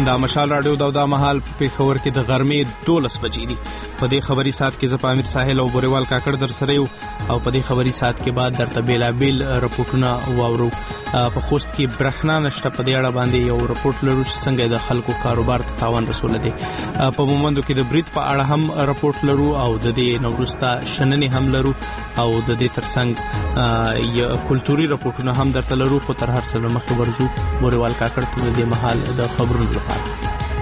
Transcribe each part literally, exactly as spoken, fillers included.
لا مشال راډیو دا د مهال په پېښور کې د غرمې دولس بجې دي. په دې خبري ساعت کې زه په امیر ساحل او بوریوال کاکړ در سره یو او په دې خبري ساعت کې بعد درته بیلابیل رپورټونه واورو. په خوست کې برېښنا نشته، په دې اړه باندې یو رپورټ لرو چې څنګه د خلکو کاروبار ته تاوان رسولی دی. په مومندو کې د برید په اړه هم رپورټ لرو او د دې نه وروسته شننې هم لرو او د دې ترڅنګ یو کلتوري رپورټونه هم درته لرو. خو تر هر څه نه مخکې ورځو بوریوال کاکړ ته د دې مهال د خبرونو لپاره.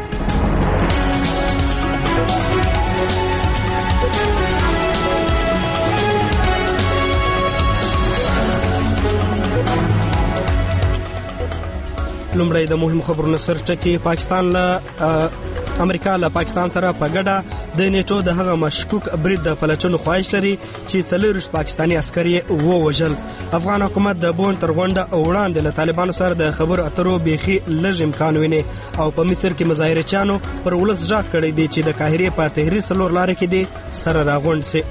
لومړی د مهم خبرونو سرټکی. پاکستان له امریکا له پاکستان سره په ګډه د نیټو د هغه مشکوک برید د پلټنو خواهش لري چې څلوېښت پاکستاني عسکر یې ووژل. افغان حکومت د بون تر غونډه وړاندې له طالبانو سره د خبرو اترو بیخي لږ امکان ویني او په مصر کې مظاهرچیانو پر ولس غږ کړی دی چې د قاهرې په تحریر څلور لارې کې دي سره راغونډ سي.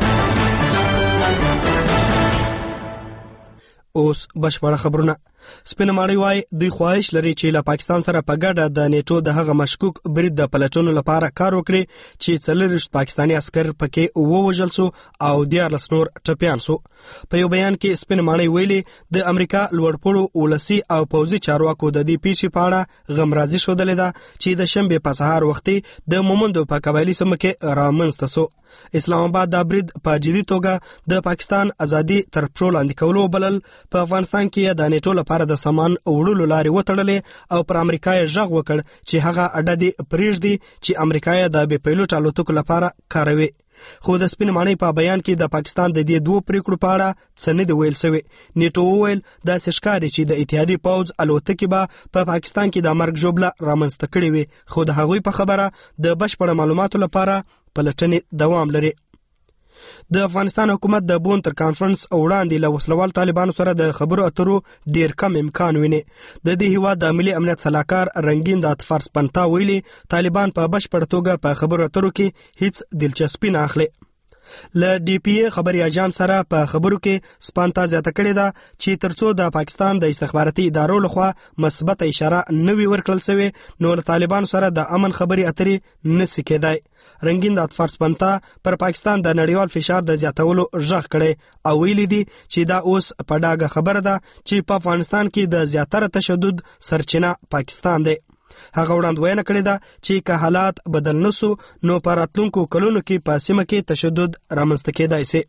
اوس بشپړه خبرونه. سپینه ماڼۍ وایي دوی خواهش لري چې له پاکستان سره په ګډه د نیټو د هغه مشکوک برید د پلټنو لپاره کار وکړي چې څلوېښت پاکستاني عسکر پکې ووژل سو او دیارلس نور ټپیان سو. په یو بیان کې سپینه ماڼۍ ویلي د امریکا لوړپوړو ولسي او پوځي چارواکو د دې پیښې په اړه غمرازي ښودلې ده چې د شنبې په سهار وختي د مومندو په قبایلي سیمه کې رامنځته سو. اسلام آباد دا برید په جدي توګه د پاکستان ازادي تر پښو لاندې کولو بلل. په افغانستان کې د نیټو لپاره د سامان وړلو لارې وتړلې او پر امریکا یې غږ وکړ چې هغه اډه دې پرېږدي چې امریکا یې د بې پیلوټ الوتکو لپاره کاروي. خو د سپین ماڼۍ په بیان کې د پاکستان د دې دوه پریکړو په اړه څه نه دی ویل شوی. نیټو وویل داسې ښکاري چې د اتحادي پوځ الوتکې به په پاکستان کې د مرګ ژوبله رامنځته کړې وي، خو د هغوی په خبره د بشپړه معلوماتو لپاره پلټنې دوام لري. د افغانستان حکومت د بون تر کانفرنس وړاندې له وسلوال طالبانو سره د خبرو اترو ډیر کم امکان ویني. د دې هیواد د ملي امنیت صلاحکار رنگین د اطفار سپنتا ویلي طالبان په بشپړ توګه په خبرو اترو کې هیڅ دلچسپي نه اخلي. له ډي پی ای خبري اجان سره په خبرو کې سپانتا زیاته کړې ده چې ترڅو د پاکستان د استخباراتي ادارو لخوا مثبت اشاره نه وي ورکړل شوی نو له طالبانو سره د امن خبري اترې نشي کېدای. رنگین د اطفار سپنتا پر پاکستان د نړیوال فشار د زیاتولو غږ کړي او ویلي دي چې دا اوس په ډاګه خبره ده چې په افغانستان کې د زیاتره تشدد سرچینه پاکستان دی. هغه وړاندوینه کړې ده چې که حالات بدل نسو نو په راتلونکو کلونو کې په سیمه کې تشدد رامنځته کېدای شي.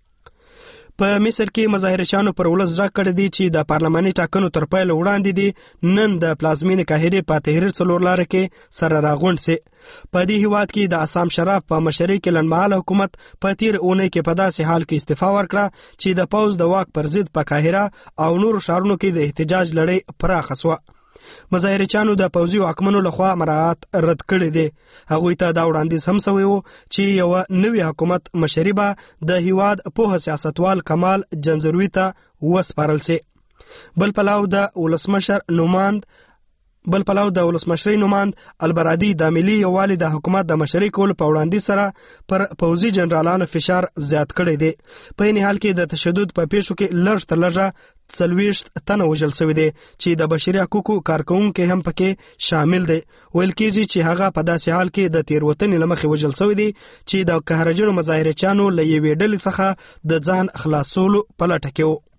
په مصر کې مظاهرچیانو پر ولس غږ کړی دی چې د پارلماني ټاکنو تر پیل وړاندې دي نن د پلازمینې قاهرې په تحریر څلور لاره کې سره راغونډ سي. په دې هیواد کې د اسام شراف په مشرۍ کې لنډمهاله حکومت په تیر اونۍ کې په داسې حال کې استعفا ورکړه چې د پوځ د واک پر ضد په قاهره او نورو ښارونو کې د احتجاج لړۍ پراخه سوه. مظاهرچیانو د پوځي واکمنو لخوا مراعات رد کړي دي. هغوی ته دا وړاندیز هم شوی و چې یو نوی حکومت مشري به د هیواد پوهه سیاستوال کمال جنزروي ته وسپارل شي. بل پلاو د ولسمشر نوماند بل پلاو د ولسمشرۍ نوماند البرادي د ملي یووالي د حکومت د مشرۍ کولو په وړاندیز سره پر پوځي جنرالانو فشار زیات کړی دی. په این حال کې د تشدد په پیښو کې لږ تر لږه څلوېښت تنه وژل شوي دي چې د بشري حقوقو کارکوونکي هم پکې شامل دي. ویل کېږي چې هغه په داسې حال کې د تېروتنې له مخې وژل شوي دي چې د قهرجنو مظاهرچیانو له یوې ډلې څخه د ځان خلاصولو په لټه کې و.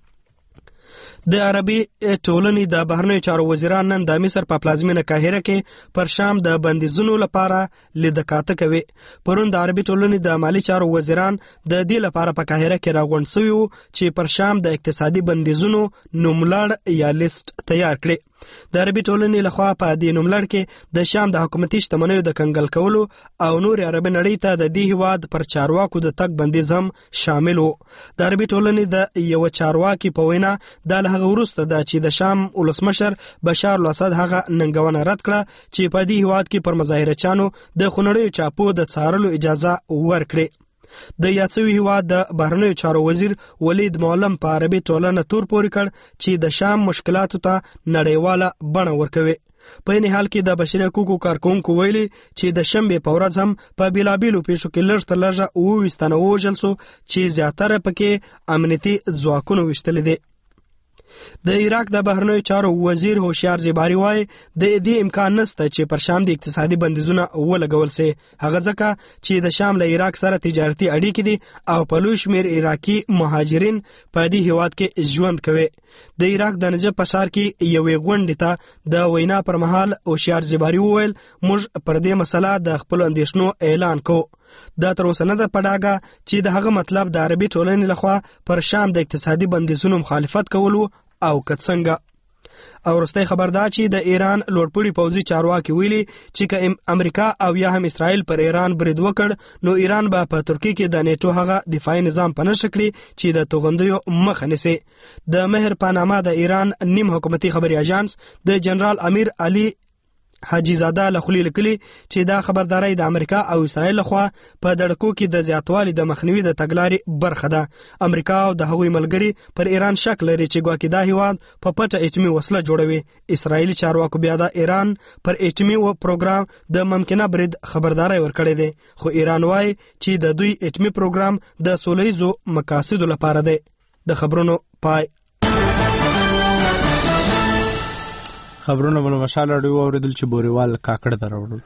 د عربي ټولنې د بهرنیو چارو وزیران نن د مصر په پلازمینه قاهره کې پر شام د بندیزونو لپاره لیدکاته کوي. پرون د عربي ټولنې د مالی چارو وزیران د دې لپاره په قاهره کې راغونډ شوي وو چې پر شام د اقتصادي بندیزونو نوملړ یا لیست تیار کړي. د عربي ټولنې لخوا په دې نوملړ کې د شام د حکومتي شتمنیو د کنګل کولو او نور عربي نړۍ ته د دې هیواد پر چارواکو د تګ بندیز هم شامل وو. د عربي ټولنې د یو چارواکي په وینا دا له هغه وروسته ده چې د شام ولسمشر بشار الاسد هغه ننګونه رد کړه چې په دې هیواد کې پر مظاهرچیانو د خونړیو چاپو د څارلو اجازه ورکړي. د یاد شوي هیواد د بهرنیو چارو وزیر ولید معلم په عربي ټولنه تور پورې کړ چې د شام مشکلاتو ته نړیواله بڼه ورکوي. په این حال کې د بشري حقوقو کارکوونکو ویلي چې د شنبې په ورځ هم په بیلابیلو پیښو کې لږ تر لږه اووه تنه ووژل شو چې زیاتره پکې امنیتي ځواکونو ویشتلي دي. د عراق د بهرنیو چارو وزیر هوشیار زیباری وایي د دې امکان نشته چې پر شام د اقتصادي بندیزونه ولګول سي، هغه ځکه چې د شام له عراق سره تجارتي اړیکې دي او په لوی شمېر عراقي مهاجرین په دې هیواد کې ژوند کوي. د عراق د نجف په ښار کې یوې غونډې ته د وینا پر مهال هوشیار زیباری وویل موږ پر دې مسله د خپلو اندېښنو اعلان کوو. دا تر اوسه نه ده په ډاګه چې د هغه مطلب د عربي ټولنې لخوا پر شام د اقتصادي بندیزونو مخالفت کول او که څنګه. او وروستی خبر دا چې د ایران لوړپوړي پوځي چارواکي ویلي چې که امریکا او یا هم اسرائیل پر ایران برید وکړ نو ایران به په ترکیه کې د نیټو هغه دفاعي نظام په نښه کړي چې د توغندیو مخه نیسي. د مهر پاناما د ایران نیم حکومتي خبري اژانس د جنرال امیر علي حاجی زاده له خولې لیکلي چې دا خبرداري د امریکا او اسرائیل لخوا په دړکو کې د زیاتوالي د مخنیوي د تګلارې برخه ده. امریکا او د هغوی ملګري پر ایران شک لري چې ګواکې دا هیواد په پټه اټومي وسله جوړوي. اسرائیلي چارواکو بیا د ایران پر اټومي پروګرام د ممکنه برید خبرداري ورکړې ده، خو ایران وایي چې د دوی اټومي پروګرام د سولهییزو مقاصدو لپاره دی. د خبرونو پای. خبرونه بل مشال اړیو اوریدل چې بوريوال کاکړ دروړل.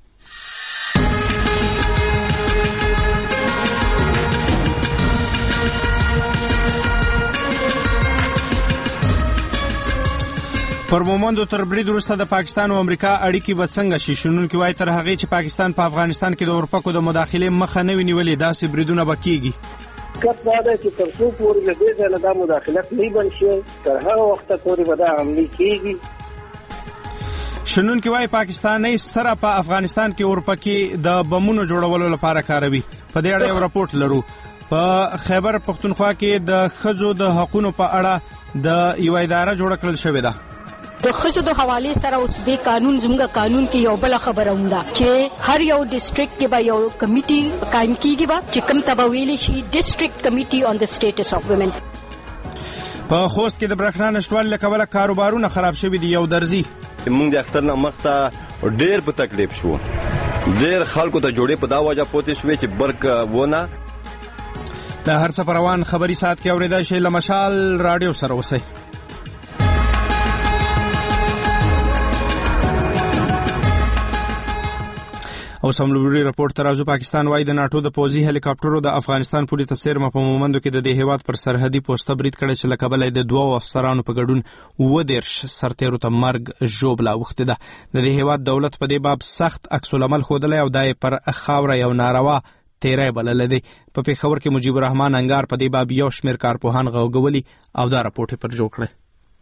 پر مومندو تر برید وروسته د پاکستان او امریکا اړیکې به څنګه شي؟ شنونکي وایي تر هغې چې پاکستان په افغانستان کې د اورپکو د مداخلې مخه نه وي نیولې داسې بریدونه به کیږي. کت دا ده چې تر څو پورې له دې ځایه دا مداخلت نه بند شي تر هغه وخته پورې به دا عملي کیږي. شنونکي وایي پاکستاني سره په افغانستان کې اورپکي د بمونو جوړولو لپاره کاروي. په دې اړه یو راپورټ لرو. په خیبر پختونخوا کې د ښځو د حقوقو په اړه د یو اداره جوړه کړل شوې ده. د ښځو د حوالې سره اوس د قانون زموږ قانون کې یو بل خبره هم ده چې هر یو ډیسټریکټ کې به یو کمیټي قائم کیږي به چې کوم ته به ویلی شي ډیسټریکټ کمیټي آن د سټیټس اف ویمن. په خوست کې د برېښنا نشتوالي له کبله کاروبارونه خراب شوي دي. یو درزي موږ د اختر نه مخته ډېر په تکلیف شو، ډېر خلکو ته جوړې په دا وجه پوتې شوې چې برق ونه. د هر څه پروان خبري ساعت کې اورېدای شئ. له مشال راډیو سره اوسئ. او سملوري رپورټ ترازو پاکستان وایي د ناتو د پوځي هلیکاپټرو د افغانستان پولیس ته سیرمه په مومندو کې د دې هیواد پر سرحدي پوسټه برید کړی چې له کبله د دوو افسرانو په ګډون اووه دېرش سرتیرو ته مرګ ژوبله اوښتې ده. د دې هیواد دولت په دې باب سخت عکس العمل ښودلی او دا یې پر خاوره یو ناروا تیری بللی دی. په پېښور کې مجیب الرحمان انګار په دې باب یو شمېر کارپوهان غوږولي او دا راپورټ یې پر جوړ کړی.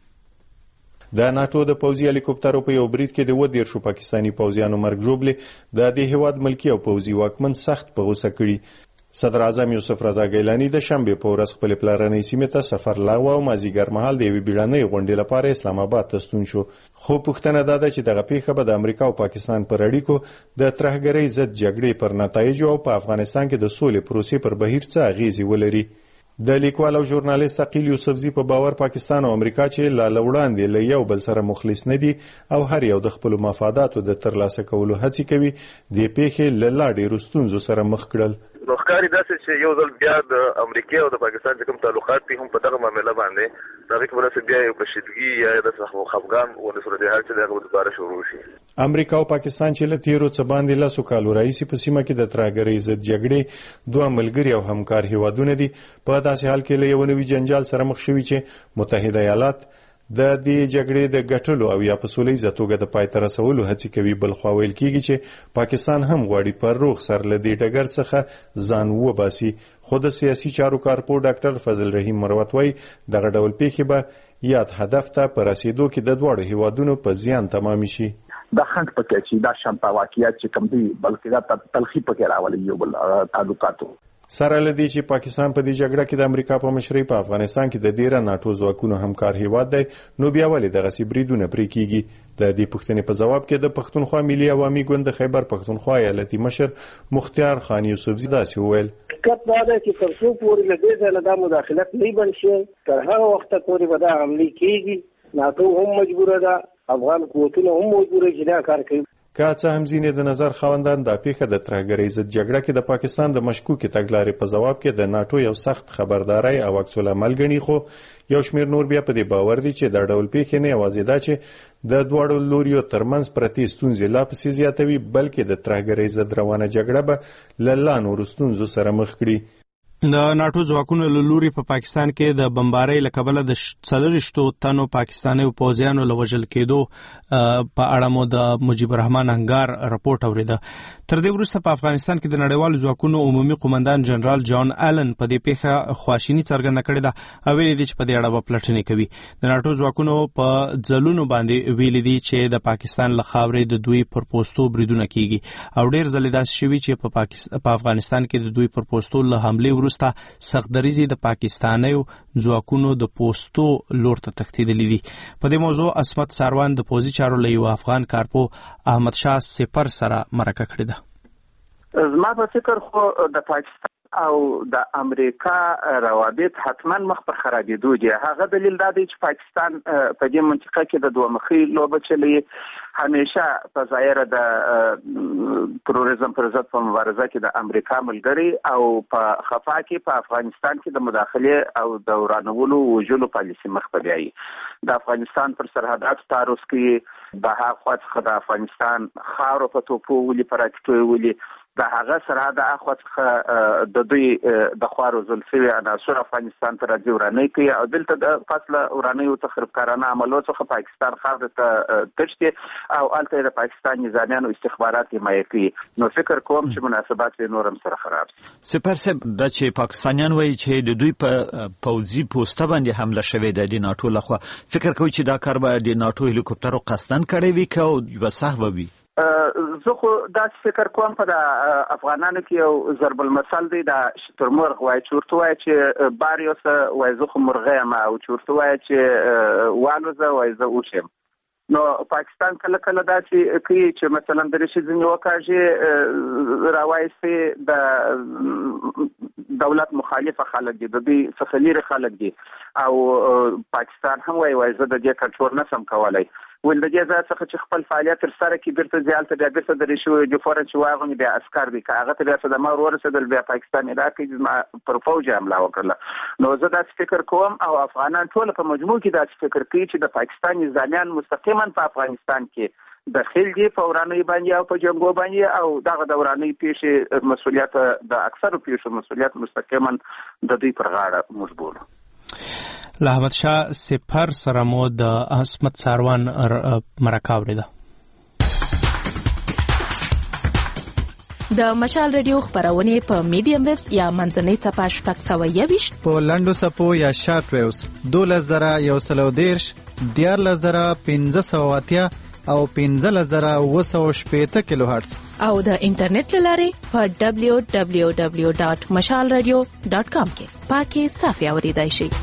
د ناتو د پوځي هلیکوپټرو په یو برید کې د اووه دېرشو پاکستاني پوځیانو مرګ ژوبلې د دې هیواد ملکي او پوځي واکمن سخت په غوسه کړي. صدر اعظم یوسف رضا ګیلاني د شنبې په ورځ خپل پلرنۍ سیمې ته سفر لغوه او مازیګر مهال د یوې بیړنۍ غونډې لپاره اسلام آباد ته ستون شو. خو پوښتنه دا ده چې دغه پیښه به د امریکا او پاکستان پر اړیکو د ترهګرۍ ضد جګړې پر نتایجو او په افغانستان کې د سولې پروسې پر بهیر څه اغیزې ولري. د لیکوال او ژورنالیست عقیل یوسفزي په باور پاکستان او امریکا چې لا لوړاندې له یو بل سره مخلص نه دي او هر یو د خپل مفاداتو د ترلاسه کولو هڅې کوي، د پیښې له لا ډېرو ستونزو سره مخ کړل. نو ښکاري داسې چې یو ځل بیا د امریکا او د پاکستان چې کوم تعلقات دي هم په دغه معامله باندې د هغې په وجه بیا یو کشیدګي یا د خفګان ونه صورتحال چې د هغه دوباره شروع شي. امریکا او پاکستان چې له تیرو څه باندې لسو کالو راهیسې په سیمه کې د ترهګرۍ ضد جګړې دوه ملګري او همکار هیوادونه دي. په داسې حال کې له یو نوي جنجال سره مخ شوي چې متحده ایالات د دې جګړې د ګټلو او یا په سولهییزه توګه د پای ته رسولو هڅې کوي. بل خوا ویل کېږي چې پاکستان هم غواړي پر روغ سر له دې ډګر څخه ځان وباسي. خو د سیاسي چارو کارپو ډاکټر فضل رحیم مروت وایي دغه ډول پیښې به یاد هدف ته په رسېدو کې د دواړو هیوادونو په زیان تمامې شي. دا خنډ پکې چې دا شانته واقعیت چې کوم دی بلکې دا تلخی پکې راولي یو بل تعلقاتو سره لدی چې پاکستان په دې جګړه کې د امریکا په مشرۍ په افغانستان کې د ډیره ناتو ځواکونو همکار هیواد دی، نو بیا ولې دغه سي بریدونه پرې کیږي؟ د دې پوښتنې په جواب کې د پښتونخوا ملي عوامي ګوند د خیبر پښتونخوا ایالتي مشر مختار خان یوسفزي داسې وویل: حقیقت دا دی چې تر څو پورې له دې ځایه دا مداخلت نه بند شي تر هغه وخته پورې به دا عملي کیږي. ناتو هم مجبوره ده، افغان قوتونه هم مجبوره چې دا کار کوي. که څه هم ځینې د نظر خاوندان دا پیښه د ترهګرۍ ضد جګړه کې د پاکستان د مشکوکې تګلارې په ځواب کې د ناتو یو سخت خبرداري او عکس العمل ګڼي، خو یو شمېر نور بیا په دې باور دي چې دا ډول پیښې نه یوازې دا چې د دواړو لوریو ترمنځ پرتې ستونزې لا پسې زیاتوي، بلکې د ترهګرۍ ضد روانه جګړه به له لا نورو ستونزو سره مخ کړي. د ناتو ځواکونو له لوري په پاکستان کې د بمبارۍ له کبله د څلوېښتو تنو پاکستانیو پوځیانو له وژل کېدو په اړه مو د مجیب الرحمن انګار راپورټ اوریده. تر دې وروسته په افغانستان کې د نړیوالو ځواکونو عمومي قومندان جنرال جان آلن په دې پیښه خواشیني څرګنده کړې ده او ویلي دي چې په دې اړه به پلټنې کوي. د ناتو ځواکونو په ځلونو باندې ویلي دي چې د پاکستان له خاورې د دوی پر پوستو بریدونه کیږي او ډېر ځلې داسې شوي چې په پاکستان په افغانستان کې د دوی پر پوستو له حملې وروسته سختدریزي د پاکستانیو ځواکونو د پوستو لور ته تښتېدلي دي. په دې موضوع عصمت ساروان د پوځي چارو له یو افغان کارپو احمد شاه سپر سره مرکه کړې ده. زما په فکر خو د پاکستان او د امریکا روابط حتما مخ پر خرابېدو دي. هغه دلیل دا دی چې پاکستان په دې منطقه کې د دوه مخې لوبه چلی، همیشه په ظاهره د تروریزم پر ضد په مبارزه کې د امریکا ملګری او په خفا کې په افغانستان کې د مداخله او د ورانولو وژلو پالیسي مخ په بیایي. د افغانستان پر سرحدات تعرض کې د هغه څخه د افغانستان خاورو په توپو ولي پر راکټو ولي د هغه سرحد اخوا څخه د دوی د خوارو زلفي عناصر افغانستان ته راځي ورانه کوي او دلته د فاصله ورانه او تخریبکارانه عملو څخه پاکستان خاور ته تشتي او الته د پاکستان نظامیانو استخبارات حمایت کوي. نو فکر کوم چې مناسبات به نورم سره خراب شي. سپر سب د چې پاکستانیان وایي چې د دوی په پوځي پوسټه باندې حمله شوې ده د ناتو لخوا، فکر کوي چې دا کار به د ناتو هلیکوپټرو قصدن کړی وي که یو سهو وي؟ زه خو داسې فکر کوم په د افغانانو کې یو ضرب المثل دی، دا شترمرغ وایي چې ورته وایي چې بار یو څه وایي زه خو مرغه یم او چې ورته وایي چې والوزه وایي زه اوښ یم. نو پاکستان کله کله داسې کوي چې مثلا د ریشي ځینې وکاږي راوایستې د دولت مخالفه خلک دي، د دوی څخه لرې خلک دي او پاکستان هم وایي وایي زه د دې کنټرول نشم کولی. ول د دې ځای څخه چې خپل فعالیت تر سره کې بیرته ځالته بیا بیرته د ریشو د فورن چې واغونی بیا عسكر دي که هغه ته بیا څه د مار ورسېدل بیا پاکستان عراق کې پر فوج حمله وکړه. نو زه داسې فکر کوم او افغانان ټول په مجموع کې داسې فکر کوي چې د پاکستان نظامیان مستقیما په افغانستان کې داخل دي په ورانوي باندې او په جنگو باندې او دغه د ورانوي پیښې مسولیت د اکثرو پیښو مسولیت مستقیما د دوی پر غاړه موږ بولو. له احمد شاه سپر سره مو د عصمت ساروان مرکه اوریده. د مشال ریډیو خبرونه په میډیم ویوز یا منځنۍ صفحه شپږ سوه یوویشت په لنډو صفحو یا شارټ ویوز دولس زره یو سل او دېرش دیارلس زره پنځه سوه اتیا او پنځلس زره اوه سوه شپېته کیلو هرتز او د انټرنیټ له لارې په دبلیو دبلیو دبلیو ډاټ مشال ریډیو ډاټ کام کې پاکي صافي اوریدای شئ.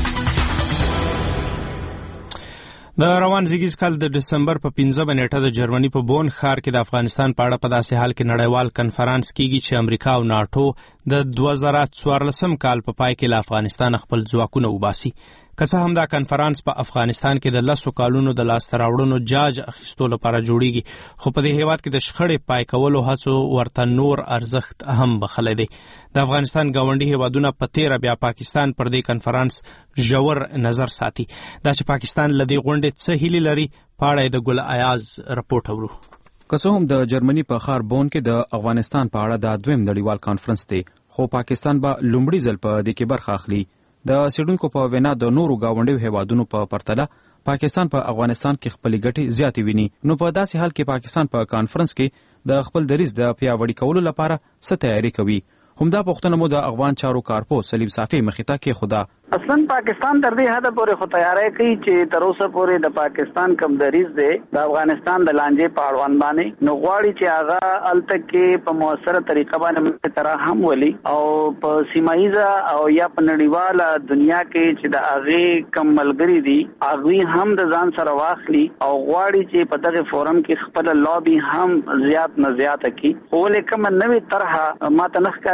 د روان زیږیز کال د دسمبر په پنځمه نیټه د جرمني په بون ښار کې د افغانستان په اړه په داسې حال کې نړیوال کنفرانس کیږي چې امریکا او ناټو د دوه زره څوارلسم کال په پای کې له افغانستان خپل ځواکونه وباسي. که څه هم دا کنفرانس په افغانستان کې د لسو کالونو د لاسته راوړنو جاج اخیستو لپاره جوړیږي، خو په دې هیواد کې د شخړې پای کولو هڅو ورته نور ارزښت هم بخلی دی. د افغانستان ګاونډي هیوادونه په تیره بیا پاکستان پر دې کنفرانس ژور نظر ساتي. دا چې پاکستان له دې غونډې څه هیلې لري په اړه د ګل ایاز رپورټ اورو. که څه هم د جرمني په ښار بون کې د افغانستان په اړه دا دویم نړیوال کانفرنس دی، خو پاکستان به لومړي ځل په دې کې برخه اخلي. د سیډونکو په وینا د نورو گاونډیو هیوادونو په پرتله پاکستان په افغانستان کې خپلې ګټې زیاتې ویني. نو په داسې حال کې پاکستان په کانفرنس کې د خپل دریځ د پیاوړي کولو لپاره څه تیاری کوي؟ همدا پوښتنه مو د افغان چارو کارپو سلیم صافي مخې ته کېښوده. اصلا پاکستان تر دې حده پورې خو تیاری کوي چې تر اوسه پورې د پاکستان کوم دریځ دی د افغانستان د لانجې په اړوند باندې نو غواړي چې هغه الته کې په مؤثره طریقه باندې تر هم ولي او په سیمایزه او یا په نړیواله دنیا کې چې د هغه کم ملګری دي هغه هم د ځان سره واخلي او غواړي چې په دغه فورم کې خپل لابي هم زیات نه زیات کړي. ولې کوم نوې طرحه ماته نخکاری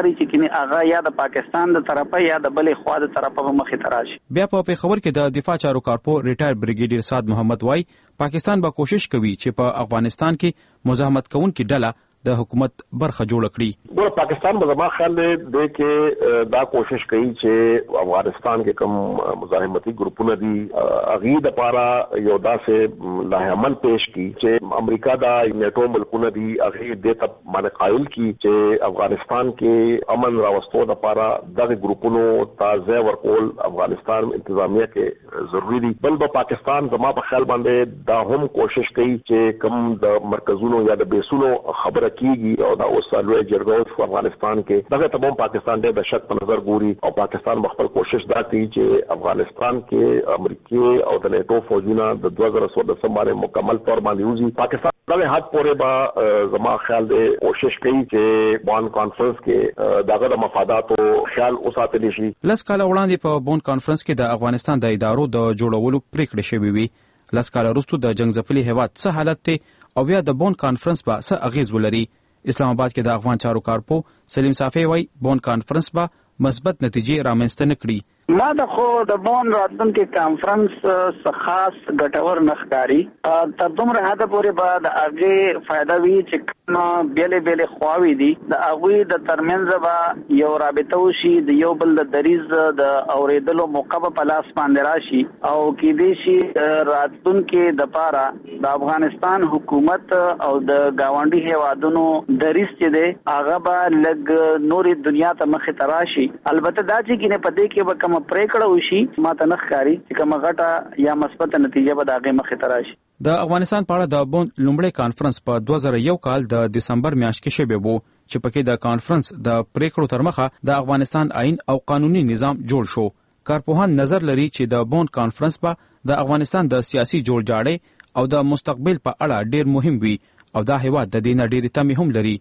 لري چې کینی هغه یا د پاکستان د طرفه یا د بلې خوا د طرفه په مخې ته راشي. بیا په پیښور کې د دفاع چارو کارپو ریټایر بریګیډیر سعد محمد وای پاکستان به کوشش کوي چې په افغانستان کې مزاحمت کوونکې ډله د حکومت برخه جوړ کړي. ګور پاکستان به زما خیال دی د کې دا کوشش کوي چې افغانستان کې کوم مزاحمتي ګروپونه دي هغه د لپاره یو داسې لایحه عمل پیش کړي چې امریکا دا نیټو ملکونه دي هغه د ته باندې قائل کړي چې افغانستان کې امن راوستو د لپاره دغه ګروپونو تازه ورکول افغانستان انتظامیه کې ضروری دي. بل به پاکستان زما په خیال باندې دا هم کوشش کوي چې کوم د مرکزونو یا د بیسونو خبره کیږي او دا اوس لوی جرګه په افغانستان کې دغه تمام پاکستان د شک په نظر ګوري او پاکستان خپل کوشش دا کوي چې افغانستان کې امریکای او د نیټو فوجونه د دوه زره څوارلس باندې مکمل تور باندې وزي. پاکستان دغه حد پورې به زما خیال دی کوشش کوي چې بون کانفرنس کې دغه د مفاداتو خیال اوساتل شي. لس کاله وړاندې په بون کانفرنس کې د افغانستان د ادارو د جوړولو پریکړه شوې وي. لس کاله وروسته د جنگ ځپلي هیواد څه حالت دی او بیا د بون کانفرنس به څه اغیز ولري. اسلام آباد کې د افغان چارو کارپو سلیم صافی وای بون کانفرنس به مثبت نتیجې رامنځته نه کړي. ما د خو د بون راتلونکي کانفرنس څخه خاص ګټور نخکاری تر دومره حد پورې به د هغه فائدہ وي چې کوم بیلې بیلې خواوي دي د هغه د ترمنځ به یو رابطه وشي د یو بل د دریز د اوریدلو موقع په لاس باندې راشي او کې دې شي راتلونکي د پاره د افغانستان حکومت او د گاونډي هیوادونو دریز چې دی هغه به لګ نوري دنیا ته مخ ته راشي. البته دا چې کینه پدې کې به کوم پریکړه وشي ماته نخکاری چې کومه غټه یا مثبت نتیجه به دغه مخې ته راشي. د افغانستان په اړه د بون لومړی کانفرنس په دوه زره یو کال د دسمبر میاشت کې شوی وو چې پکې د کانفرنس د پریکړو تر مخه د افغانستان آئین او قانوني نظام جوړ شو. کارپوهان نظر لري چې د بون کانفرنس به د افغانستان د سیاسي جوړجاړي او د مستقبل په اړه ډیر مهم وي او دا هیواد د دې نه ډېرې تمې هم لري.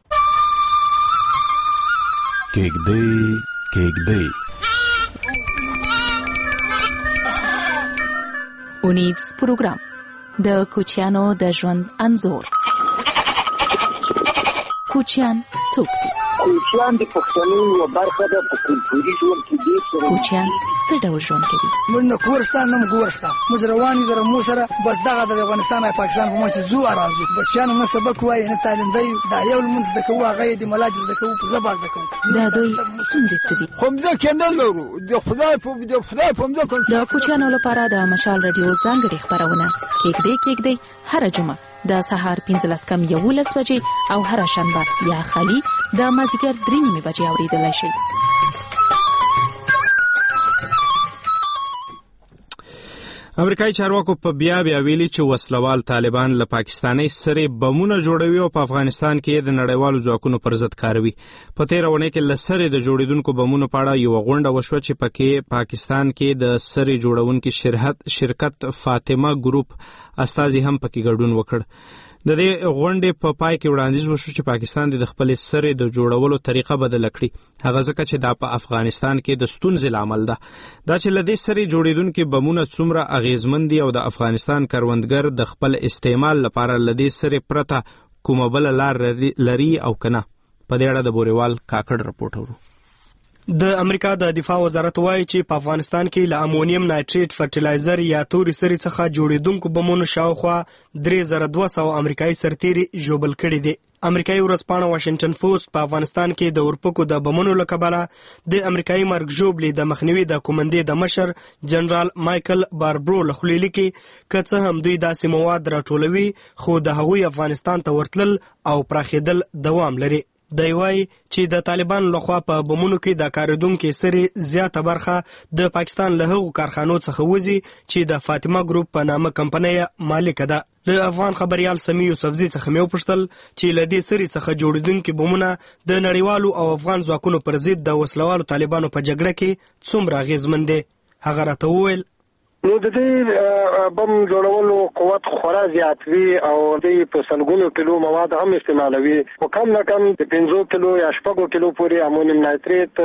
کېږدۍ کېږدۍ اونیز پروګرام د کوچیانو د ژوند انځور. کوچیان څوک دي؟ کوچیان د پښتنو یوه برخه ده په کلتوري ژوند کې دي. کوچیان څه ډول ژوند کوي؟ موږ نه کورستا نه ګورستا موږ روان یو در مو سره بس دغه د افغانستان او پاکستان په مچ زو راځو بچیان نه سبق وایي نه تعلیم دی دا یو منځ د کوه غي د ملاجز د کوه په زباز د کوه دا دوی ستونزې څه دي؟ خو موږ کېندل لرو د خدای په د خدای په موږ د کوچیانو لپاره د مشال رادیو ځانګړي خبرونه کېږدي کېږدي هر جمعه د سهار پنځلس کم یولس بجې او هر شنبه یا خالي د مازیګر درې نیمې بجې اورېدلای شئ. امریکایي چارواکو په بیا بیا ویلي چې وسلوال طالبان له پاکستاني سرې بمونه جوړوي او په افغانستان کې د نړیوالو ځواکونو پر ضد کاروي. په تېره اونۍ کې له سرې د جوړېدونکو بمونو په اړه یوه غونډه وشوه چې پکې پاکستان کې د سرې جوړونکي شرکت فاطمه ګروپ استازي هم پکې ګډون وکړ. د دې غونډې په پای کې وړاندیز وشو چې پاکستان د خپلې سرې د جوړولو طریقه بدله کړي هغه ځکه چې دا په افغانستان کې د ستونزې لامل ده. دا چې له دې سرې جوړېدونکي بمونه څومره اغیزمن دي او د افغانستان کروندګر د خپل استعمال لپاره له دې سرې پرته کومه بله لار لري او که نه، په دې اړه د بوریوال کاکړ رپورټ اورو. د امریکا د دفاع وزارت وایي چې په افغانستان کې له امونیم نایټریټ فرټیلایزر یا تورې سرې څخه جوړېدونکو بمونو شاوخوا درې زره دوه سوه امریکایي سرتیري ژوبل کړي دي. امریکایي ورځپاڼه واشنګټن پوسټ په افغانستان کې د اورپکو د بمونو له کبله د امریکایي مرګ ژوبلې د مخنیوي د کومندې د مشر جنرال مایکل باربرو له خولې لیکي که څه هم دوی داسې مواد راټولوي خو د هغوی افغانستان ته ورتلل او پراخېدل دوام لري. دی وایي چې د طالبانو لخوا په بمونو کې د کارېدونکې سرې زیاته برخه د پاکستان له هغو کارخانو څخه وځي چې د فاطمه ګروپ په نامه کمپنۍ مالکه ده. له افغان خبریال سمی یوسفزي څخه مې وپوښتل چې له دې سرې څخه جوړېدونکي بمونه د نړیوالو او افغان ځواکونو پر ضد د وسلوالو طالبانو په جګړه کې څومره اغېزمن دي. هغه راته وویل نو د دې بم جوړولو قوت خورا زیات وي او د په سلګونو کیلو مواد هم استعمالوي او کم نه کم د پنځه کیلو یا شپږ کیلو پورې امونیم نایتریت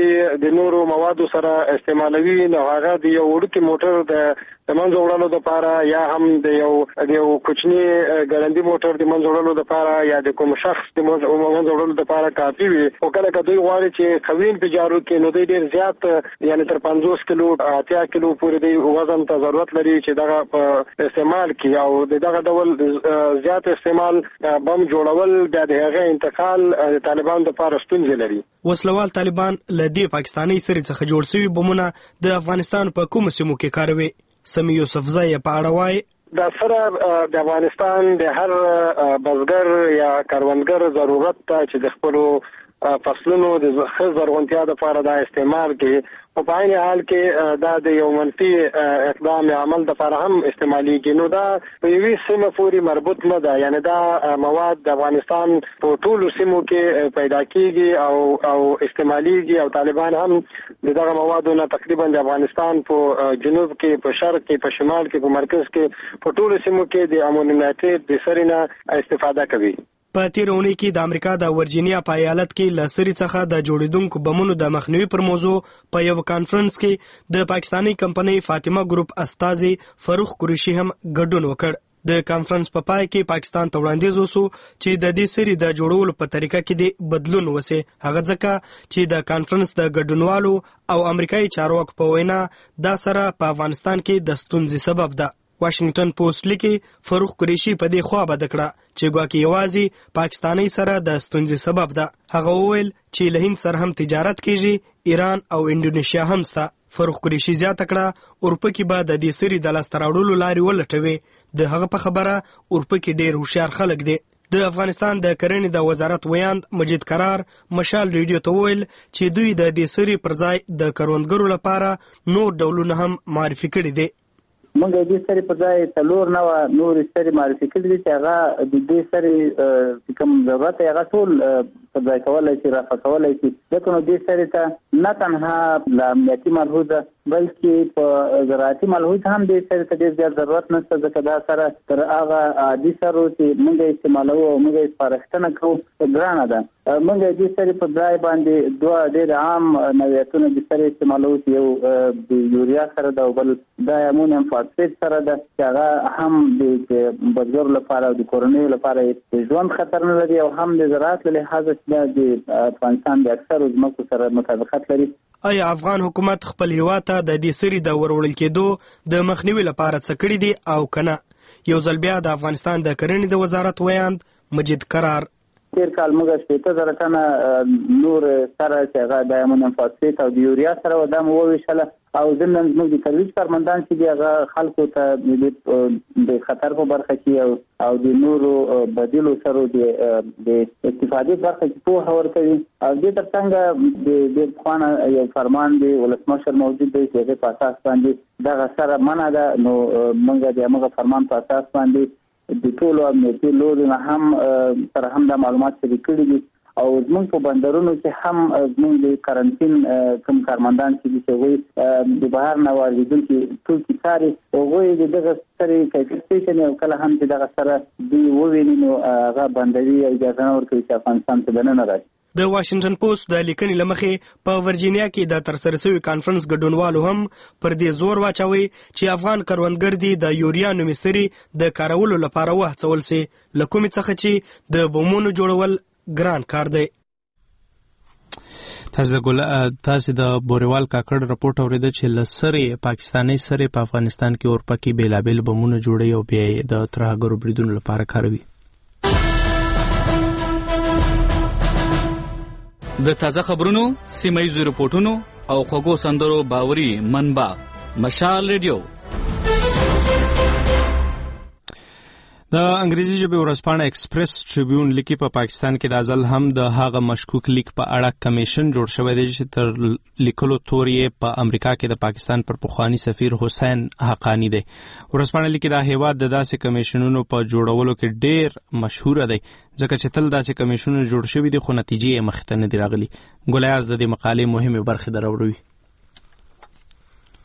د د نورو موادو سره استعمالوي. نو هغه د یو وړوکی موټر د د منځ وړلو لپاره یا هم د یو د یو کوچنی ګړندی موټر د منځ وړلو لپاره یا د کوم شخص د منځ وړلو لپاره کافي وي. او کله کله دوی غواړي چې خوین په جارو کې نو دوی ډیر زیات یعنی تر پنځوس کیلو اتیا کیلو پورې د وزن ته ضرورت لري چې دغه په استعمال کې او دغه ډول زیات استعمال بم جوړول د هغه انتقال طالبان لپاره ستونزې لري. وسلوال طالبان لدی پاکستانی سری څخه جوړ شوی بمونه د افغانستان په کوم سیمو کې کاروي؟ سمی یوسفزای په اړه وایي دا سره د افغانستان د هر بزګر یا کاروانګر ضرورت ته چې د خپل فصلونو د زرغونتیا لپاره دا استعمال کې او په عین حال کې دا د یو منفي اقدام عمل لپاره هم استعماليږي. نو دا په یوې سیمه پورې مربوط نه ده، یعنی دا مواد د افغانستان په ټولو سیمو کې پیدا کیږي او او استعماليږي او طالبان هم دغه موادو نه تقریبا د افغانستان په جنوب کې، په شرق کې، په شمال کې، په مرکز کې په ټولو سیمو کې د امونیم نایتریت د سرینه استفاده کوي. په تیرونی کې د امریکا د ورجینیا په ایالت کې لسری څخه د جوړیدونکو بمونو د مخنیوي پر موضوع په یو کانفرنس کې د پاکستانی کمپنۍ فاطمه ګروپ استازي فاروق قریشي هم ګډون وکړ. د کانفرنس په پای کې پاکستان ته وړاندیز وسو چې د دې سری د جوړولو په طریقه کې د بدلون وسي، هغه ځکه چې د کانفرنس د ګډونوالو او امریکایي چارواکو په وینا دا سره په افغانستان کې د ستونزې سبب ده. واشنگټن پوسټ لیکي فاروق قریشي په دې خوا بد کړه چې ګواکې یوازې پاکستانی سره د ستونزې سبب ده. هغه وویل چې له هند سره هم تجارت کیږي، ایران او انډونیشیا هم سته. فاروق قریشي زیاته کړه اورپکي به د دې سری د لاسته راوړلو لارې ولټوي. د هغه په خبره اورپکي ډیر هوښیار خلک دي. د افغانستان د کرنې د وزارت ویاند مجید قرار مشال ریډیو ته وویل چې دوی د دې سری پر ځای د کروندګرو لپاره نور ډولونه هم معرفي کړي دي. موږ د دې سری په ځای څلور نوع نور سری معرفي کړي چې هغه د دې سری کوم ضرورت هغه ټول په ځای کولای شي، رافع کولای شي. ځکه نو دې سری ته نه تنها له امنیتي ملحوظه بلکې په زراعتي ملحوظ هم دې سری ته ډېر زیات ضرورت نشته، ځکه دا سره تر هغه عادي سرو چې موږ استعمالوو او موږ یې سپارښتنه کوو ګرانه ده. موږ دې سری په ځای باندې دوه ډېر عام نوعیتونه د سری استعمالوو چې یو د یوریا سره ده او بل د امونیم فاسفیټ سره ده چې هغه هم د بزګرو لپاره او د کورنیو لپاره د ژوند خطر نه لري او هم د زراعت له لحاظه د افغانستان د اکثرو ځمکو سره مطابقت لري. آیا افغان حکومت خپل هیواد ته د دې سری د وروړل کېدو د مخنیوي لپاره څه کړي دي او کنه؟ یو ځل بیا د افغانستان د کرنې د وزارت ویاند مجید قرار تیر کال موږ شپېته زره ټنه نور سره چې هغه د امونیم فاسفیټ او د یوریا سره ودا مو وویشله او ضمن زموږ د ترویج کارمندان چې دي هغه خلکو ته د خطر په برخه کې او د نورو بدیلو سره د استفادې برخه کې پوهه ورکوي. او دې ترڅنګ د دې پخوانه یو فرمان دی ولسمشر موجود دی چې هغه په اساس باندې دغه سره منع ده. نو موږ د هغه فرمان په اساس باندې د ټولو امنیتي لوري نه هم سره هم د معلومات شریک کړي دي او زموږ په بندرونو کې هم زموږ د کارانتین کوم کارمندان چې دي هغوی د بهر نه واردېدونکي توکي څاري، هغوی د دغه سرې کیفیت پیژني او کله هم چې دغه سره دوی وویني نو هغه بندوي او اجازه نه ورکوي چې افغانستان ته دننه راشي. د واشنگټن پوسټ د لیکنې لمخې په ورجینیا کې د ترسره شوي کانفرنس ګډونوالو هم پر دې زور واچوي چې افغان کروندګر دي د یوریا نومي سري د کارولو لپاره وهڅول سي، له کومې څخه چې د بمونو جوړول ګران کار دی. تاسو د ګل تاسو د بوریوال کاکړ رپورټ اوریده چې لسری پاکستانی سره په افغانستان کې اورپکي بیلابل بمونه جوړي او بیا د ترهګرو بریدونو لپاره کاروي. د تازه خبرونو، سیمایي رپورټونو او خوږو سندرو باوري منبع مشال ریډیو. د انګریزي ژبې ورځپاڼه ایکسپریس ټریبیون لیکي په پاکستان کې د ازل هم د هغه مشکوک لیک په اړه کمیشن جوړ شوی دی چې تر لیکلو تور یې په امریکا کې د پاکستان پر پخوانی سفیر حسین حقانی دی. ورځپاڼه لیکي دا هیواد د داسې کمیشنونو په جوړولو کې ډیر مشهور دی ځکه چې تل داسې کمیشنونه جوړ شوي دي خو نتیجې یې مخې ته نه دي راغلي. ګلیاز د دې مقالې مهمې برخې دروړوي.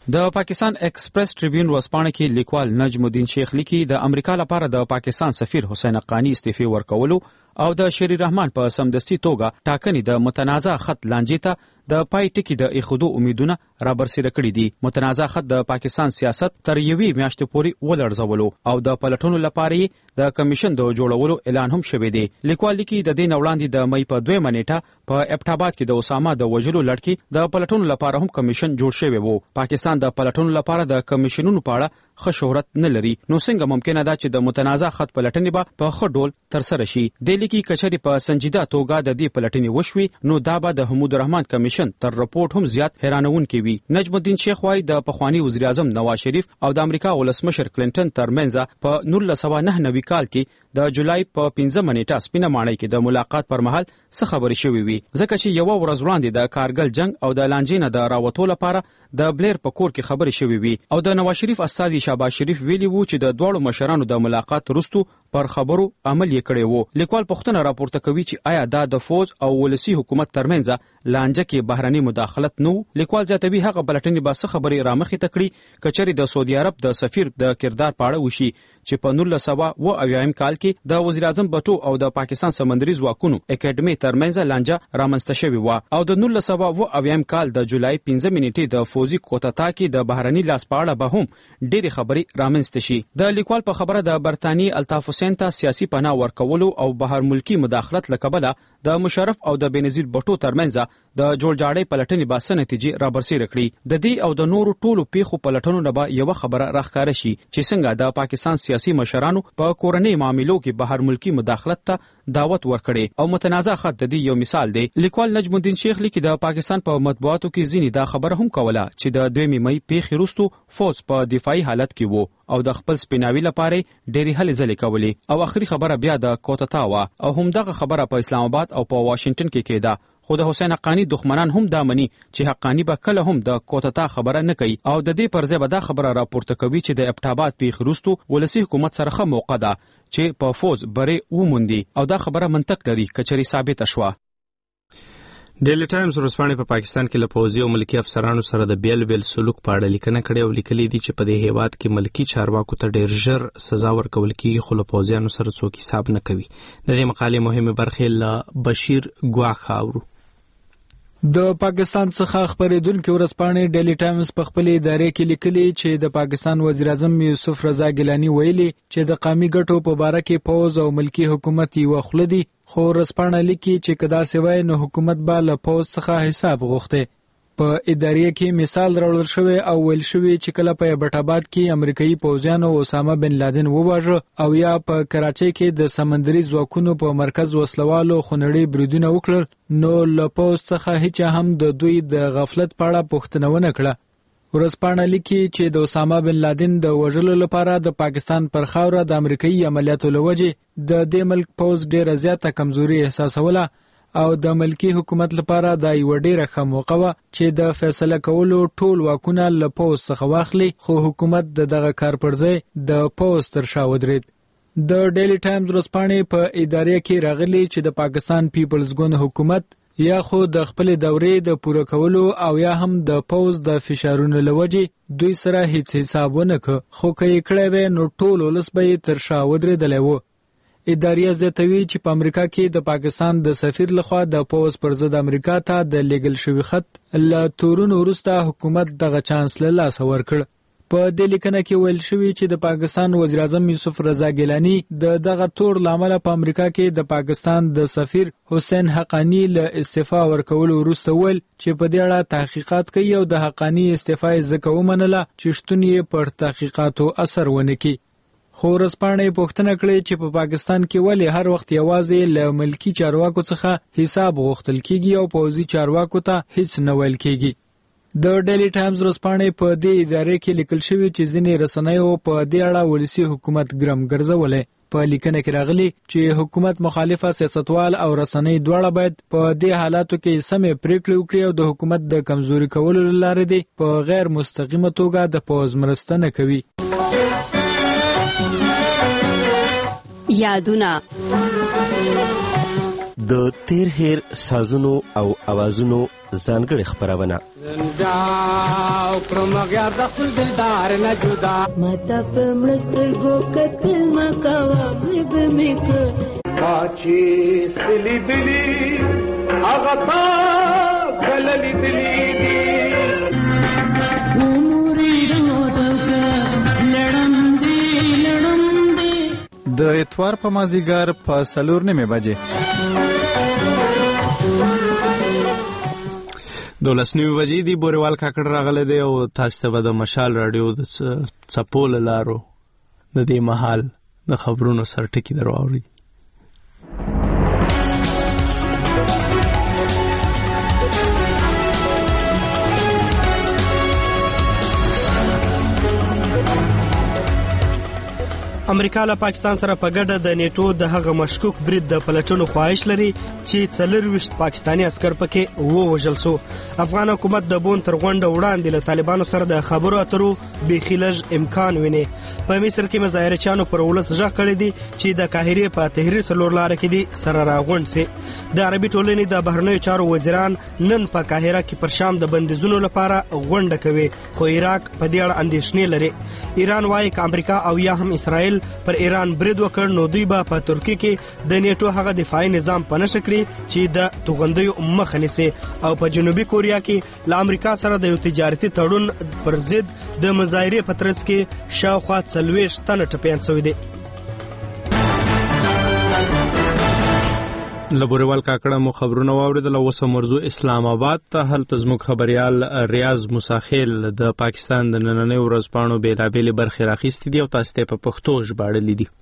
د پاکستان ایکسپریس ټریبیون ورځپاڼه کې لیکوال نجم الدین شیخ لیکي د امریکا لپاره د پاکستان سفیر حسین حقانی استعفی ورکولو او د شری رحمان په سمدستي توګه ټاکنې د متنازع خط لانجې ته د پای ټکی د ایخودو امیدونه را برسېره کړي دي. متنازع خط د پاکستان سیاست تر یوې میاشتې پورې ولړزولو او د پلټونو لپاره د کمیشن د جوړولو اعلان هم شوی دی. لیکوال لیکي د دې وړاندې د مې په دویمه نیټه په ابټاباد کې د اسامه د وژلو لړکې د پلټونو لپاره هم کمیشن جوړ شوی وو. پاکستان د پلټونو لپاره د کمیشنونو په اړه ښه شهرت نه لري، نو څنګه ممکنه ده چې د متنازع خط پلټنې به په ښه ډول ترسره شي. د لیکي کچري په سنجیده توګه د دې پلټنې وشوي نو دا به د حمود الرحمن کمیشن تر رپورټ هم زیات حیرانونکی وي. نجم الدین شیخ وايي د پخوانی وزیر اعظم نواز شریف او د امریکا ولسمشر کلینټن ترمنځ په نولس سوه نهه نوي کال کې د جولای په پنځمه نیټه سپینه ماڼۍ کې د ملاقات پر مهال څه خبرې شوې وي، ځکه چې یوه ورځ وړاندې د کارګل جنگ او د لانجې نه د راوتو لپاره د بلیر په کور کې خبرې شوې وي او د نواز شریف استازي شهباز شریف ویلي وو چې د دواړو مشرانو د ملاقات وروسته پر خبرو عمل یې کړی وو. لیکوال پوښتنه راپورته کوي چې آیا دا د فوج او ولسی حکومت ترمنځ لانجه کې بهرني مداخلت نو؟ لیکوال زیاتوي هغه بلټنې به څه خبرې رامخې ته کړي کچري د سعودي عرب د سفیر د کردار په اړه وشي چې په نولس سوه اوه اویایم کال کې د وزیر اعظم بټو او د پاکستان سمندري ځواکونو اکیډمي ترمنځ لانجه رامنځته شوې وه او د نولس سوه اوه اویایم کال د جولای پنځمې نیټې د فوزي کوتتا کې د بهرني لاس په اړه به هم ډېرې خبرې رامنځته شي. د لیکوال په خبره د برتانیې الطاف حسین ته سیاسي پناه ورکولو او بهر ملکی مداخلت له کبله د مشرف او د بېنظیر بټو ترمنځ د جوړجاړۍ پلټنې به څه نتیجې رابرسېره کړي. د دې او د نورو ټولو پیښو پلټنو نه به یوه خبره راښکاره شي چې څنګه د پاکستان سیاسي مشرانو په کورنۍ معاملو کې بهر ملکی مداخلت ته دعوت ورکړي او متنازع خط د دې یو مثال دی. لیکوال نجم الدین شیخ لیکي د پاکستان په مطبوعاتو کې ځینې دا خبره هم کوله چې د دویمې مې پیښې وروسته فوج په دفاعي حالت کې وو او د خپل سپیناوي لپاره ډېرې هلې ځلې کولې او آخري خبره بیا د کوتتا وه او همدغه خبره په اسلام آباد او په واشنګټن کې کېده. خو د حسین حقانی دښمنان هم دا مني چې حقانی به کله هم د کوتتا خبره نه کوي او د دې پر ځای به دا خبره راپورته کوي چې د ابټاباد پیښې وروسته ولسي حکومت سره ښه موقع ده چې په فوز برې وموندي او دا خبره منطق لري کچري ثابته شوه. ډیلی ټایمز ورځپاڼې په پاکستان کې له پوځي او ملکي افسرانو سره د بیل بیل سلوک په اړه لیکنه کړې او لیکلي دي چې په دې هیواد کې ملکي چارواکو ته ډېر ژر سزا ورکول کېږي خو له پوځیانو سره څوک حساب نه کوي. د دې مقالې مهمې برخې له بشیر ګواښ اورو. د پاکستان څخه خبرېدونکې ورځپاڼې ډیلی ټایمز په خپلې ادارې کې لیکلي چې د پاکستان وزیر اعظم یوسف رضا ګیلاني ویلي چې د قومي ګټو په باره کې پوځ او ملکي حکومت یوه خوله دي، خو ورځپاڼه لیکي چې که داسې وای نو حکومت به له پوځ څخه حساب غوښتی. په ادارې کې مثال راوړل شوی او ویل شوی چې کله په ابټاباد کې امریکایي پوځیانو اسامه بن لادن وواژه او یا په کراچۍ کې د سمندري ځواکونو په مرکز وسلوالو خونړي بریدونه وکړل نو له پوځ څخه هیڅ هم د دوی د غفلت په اړه پوښتنه ونه کړه. ورځپاڼه لیکي چې د اسامه بن لادن د وژلو لپاره د پاکستان پر خاوره د امریکایي عملیاتو له وجې د دې ملک پوځ ډېره زیاته کمزوري احساسوله او د ملکی حکومت لپاره دا یوه ډېره ښه موقع وه چې د فیصله کولو ټول واکونه له پوځ څخه واخلي، خو حکومت د دغه کار پر ځای د پوځ تر شا ودرېد. د ډیلی ټایمز ورځپاڼې په ادارې کې راغلي چې د پاکستان پیپلز ګوند حکومت یا خو د خپلې دورې د پوره کولو او یا هم د پوځ د فشارونو له وجې دوی سره هیڅ حساب ونه کړ، خو که یې کړی وی نو ټول ولس به یې تر شا ودرېدلی و. اداریه زیاتوي چې په امریکا کې د پاکستان د سفیر لخوا د پوځ پر ضد امریکا ته د لیږل شوي خط له تورونو وروسته حکومت دغه چانس له لاسه ورکړ. په دې لیکنه کې ویل شوي چې د پاکستان وزیر اعظم یوسف رضا ګیلاني د دغه تور له امله په امریکا کې د پاکستان د سفیر حسین حقانی له استعفا ورکولو وروسته ویل چې په دې اړه تحقیقات کوي او د حقانی استعفا یې ځکه ومنله چې شتون یې پر تحقیقاتو اثر ونه کړي. خو ورځپاڼې پوښتنه کړې چې په پاکستان کې ولې هر وخت یوازې له ملکي چارواکو څخه حساب غوښتل کیږي او پوځي چارواکو ته هیڅ نه ویل کیږي. د ډیلی ټایمز ورځپاڼې په دې ادارې کې لیکل شوي چې ځینې رسنیو په دې اړه ولسي حکومت ګرم ګرځولی. په لیکنه کې راغلي چې حکومت مخالفه سیاستوال او رسنۍ دواړه باید په دې حالاتو کې سمې پریکړې وکړي او د حکومت د کمزوري کولو له لارې دې په غیر مستقیمه توګه د پوځ مرسته نه کوي. یادونه د تیر هیر سازونو او اوازونو ځانګړې خپرونه زنجاو پرمغیار د خپل دلدار نه جدا ماته په مسترګو کتل مکوا مې به مې پاچی سلی دلی هغه تا کللی دلی دی عمرې راډکه لړم دی لړم دی د اتوار په مازیګر په څلور نیمې بجې دولس نیمې بجې دی بورېوال کاکړ راغلی دی او تاسو ته به د مشال راډیو د څپو له لارو د دې مهال د خبرونو سرټکي در واوري. امریکا له پاکستان سره په ګډه د نیټو د هغه مشکوک برید د پلټنو خواهش لري چې څلرویشت پاکستاني عسکر پکې ووژل سو. افغان حکومت د بون تر غونډه وړاندې له طالبانو سره د خبرو اترو بیخي لږ امکان ویني. په مصر کې مظاهرچیانو پر ولس غږ کړی دی چې د قاهرې په تحریر څلور لاره کې دي سره راغونډ سي. د عربي ټولنې د بهرنیو چارو وزیران نن په قاهره کې پر شام د بندیزونو لپاره غونډه کوي، خو عراق په دې اړه اندېښنې لري. ایران وايي چې امریکا او یا هم اسرائیل پر ایران برید وکړ نو دوی به په ترکیه کې د نیټو هغه دفاعي نظام په نښه کړي چې د توغندیو مخه نیسي، او په جنوبي کوریا کې له امریکا سره د یو تجارتي تړون پر ضد د مظاهرې په ترڅ کې شاوخوا څلوېښت تنه ټپیان شوي دي. لبوریوال کاکړه مو خبرونه واوریدل. اوس موضوع اسلام آباد ته. هلته زموږ خبريال ریاض موساخیل د پاکستان د نننۍ ورځپاڼو بیلابېلې برخې راخیستې دي او تاسو ته په پښتو ژباړلې دي.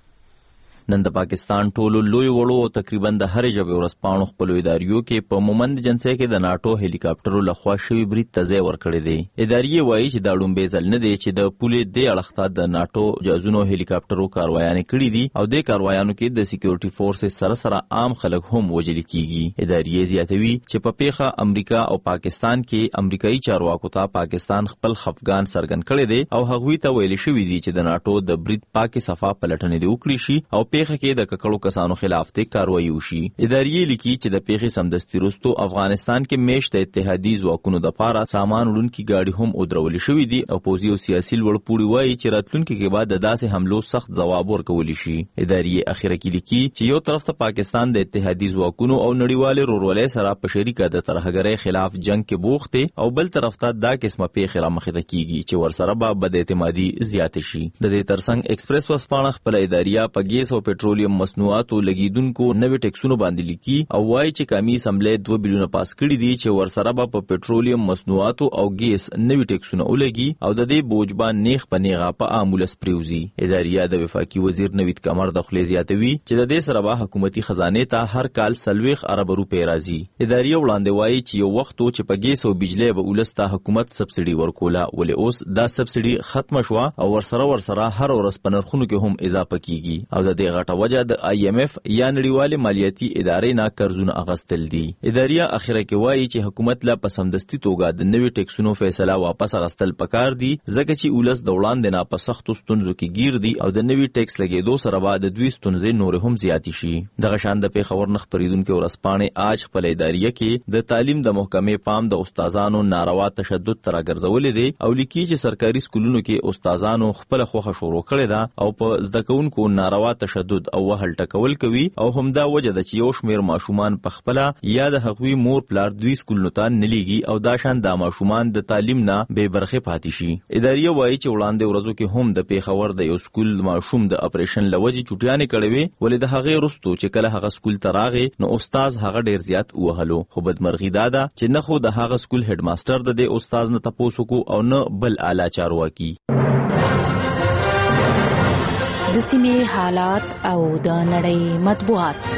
نن د پاکستان ټولو لوی وړو او تقریبا د هرې ژبې ورځپاڼو خپلو اداریو کې په مومند جنسۍ کې د ناټو هلیکاپټرو لخوا شوي برید ته ځای ورکړی دی. ادارې وایي چې دا لومبی ځل نه دی چې د پولې دې اړخ ته د ناټو جهازونو هلیکاپټرو کاروایانې کړي دي او دې کاروایانو کې د سکیورټي فورسز سره سره عام خلک هم وژل کیږي. ادارې زیاتوي چې په پیښه امریکا او پاکستان کې امریکایي چارواکو ته پاکستان خپل خفګان څرګند کړی دی او هغوی ته ویل شوي دي چې د ناټو د برید پاکي صفه پلټنې دې وکړي شي او پیښه کې د ککړو کسانو خلاف ته کاروایی وشي. ادارې لیکي چې د پیښې سمدستي وروسته افغانستان کې میشت اتحادي ځواکونو د پاره سامان وړونکي گاډي هم ودرول شوې دي او پوځي او سیاسي لوړپوړي وایي چې راتلونکي کې بعد د داسې حملو سخت جواب ورکول شي. ادارې اخیره کې لیکي چې یو طرف ته پاکستان د اتحادي ځواکونو او نړیوال رورولۍ سره په شریکه د ترهګرۍ خلاف جنگ کې بوخت او بل طرف ته دا قسمه پیښه را مخه کیږي چې ورسره به بد اعتمادي زیات شي. د دې ترڅنګ ایکسپریس وسپانه خپل ادارې په ګیس او پټرولیم مصنوعاتو لګیدونکو نوې ټیکسونو باندې لیکي او وایي چې قومي اسمبلی دوه بلیونه پاس کړي دي چې ورسره به په پټرولیم مصنوعاتو او ګیس نوې ټیکسونه ولګي او د دې بوج باندې نیغ په نیغه په عامولس پریوزي. ادارې د وفاقي وزیر نوید کمر د خپل زیاتوي چې د دې سره به حکومتي خزانه ته هر کال سلويخ ارب روپی راځي. ادارې وړاندې وایي چې یو وخت چې په ګیس او بجلی به ولسته حکومت سبسيډي ورکوله ولې اوس دا سبسيډي ختم شوه او ورسره ورسره هر ورځ په نرخونو کې هم اضافه کیږي او د دې غټه وجه د آی ایم ایف یا نړیوالې مالیاتي ادارې نه قرضونه اغستل دي. ادارې اخیره کې وایي چې حکومت لا په سمدستي توګه د نوي ټیکسونو فیصله واپس اغستل پکار دي ځکه چې ولس د وړاندې نه په سختو ستونزو کې گیر دي او د نوي ټیکس لګیدو سره به د دوی ستونزې نور هم زیات شي. دغه شان د پیښور نه خبرېدونکو ورځپاڼې آج خپل ادارې کې د تعلیم د محکمې پام د استادانو ناروا تشدد تر راګرځولې دي او لیکي چې سرکاري سکولونو کې استادانو خپل خوخه شروع کړې ده او په زده کوونکو ناروا تشدد او وهل ټکول کوي او همدا وجه ده چې یو شمیر ماشومان په خپل یا د هغوی مور پلار دوی سکولونو ته نلیږي او دا شان د ماشومان د تعلیم نه بے برخه پاتې شي. ادارې وایي چې وړاندې ورځو کې هم د پیښور د یو سکول ماشوم د اپریشن لوجې چټیانې کړې وي ولې د هغه رستو چې کله هغه سکول ته راغی نو استاد هغه ډیر زیات وهلو. خو بدمرغي دا ده چې نه خو د هغه سکول هډ ماستر د دې استاد نه تاسو کو او نه بل اعلی چارواکي. د سیمې حالات او د نړۍ مطبوعات.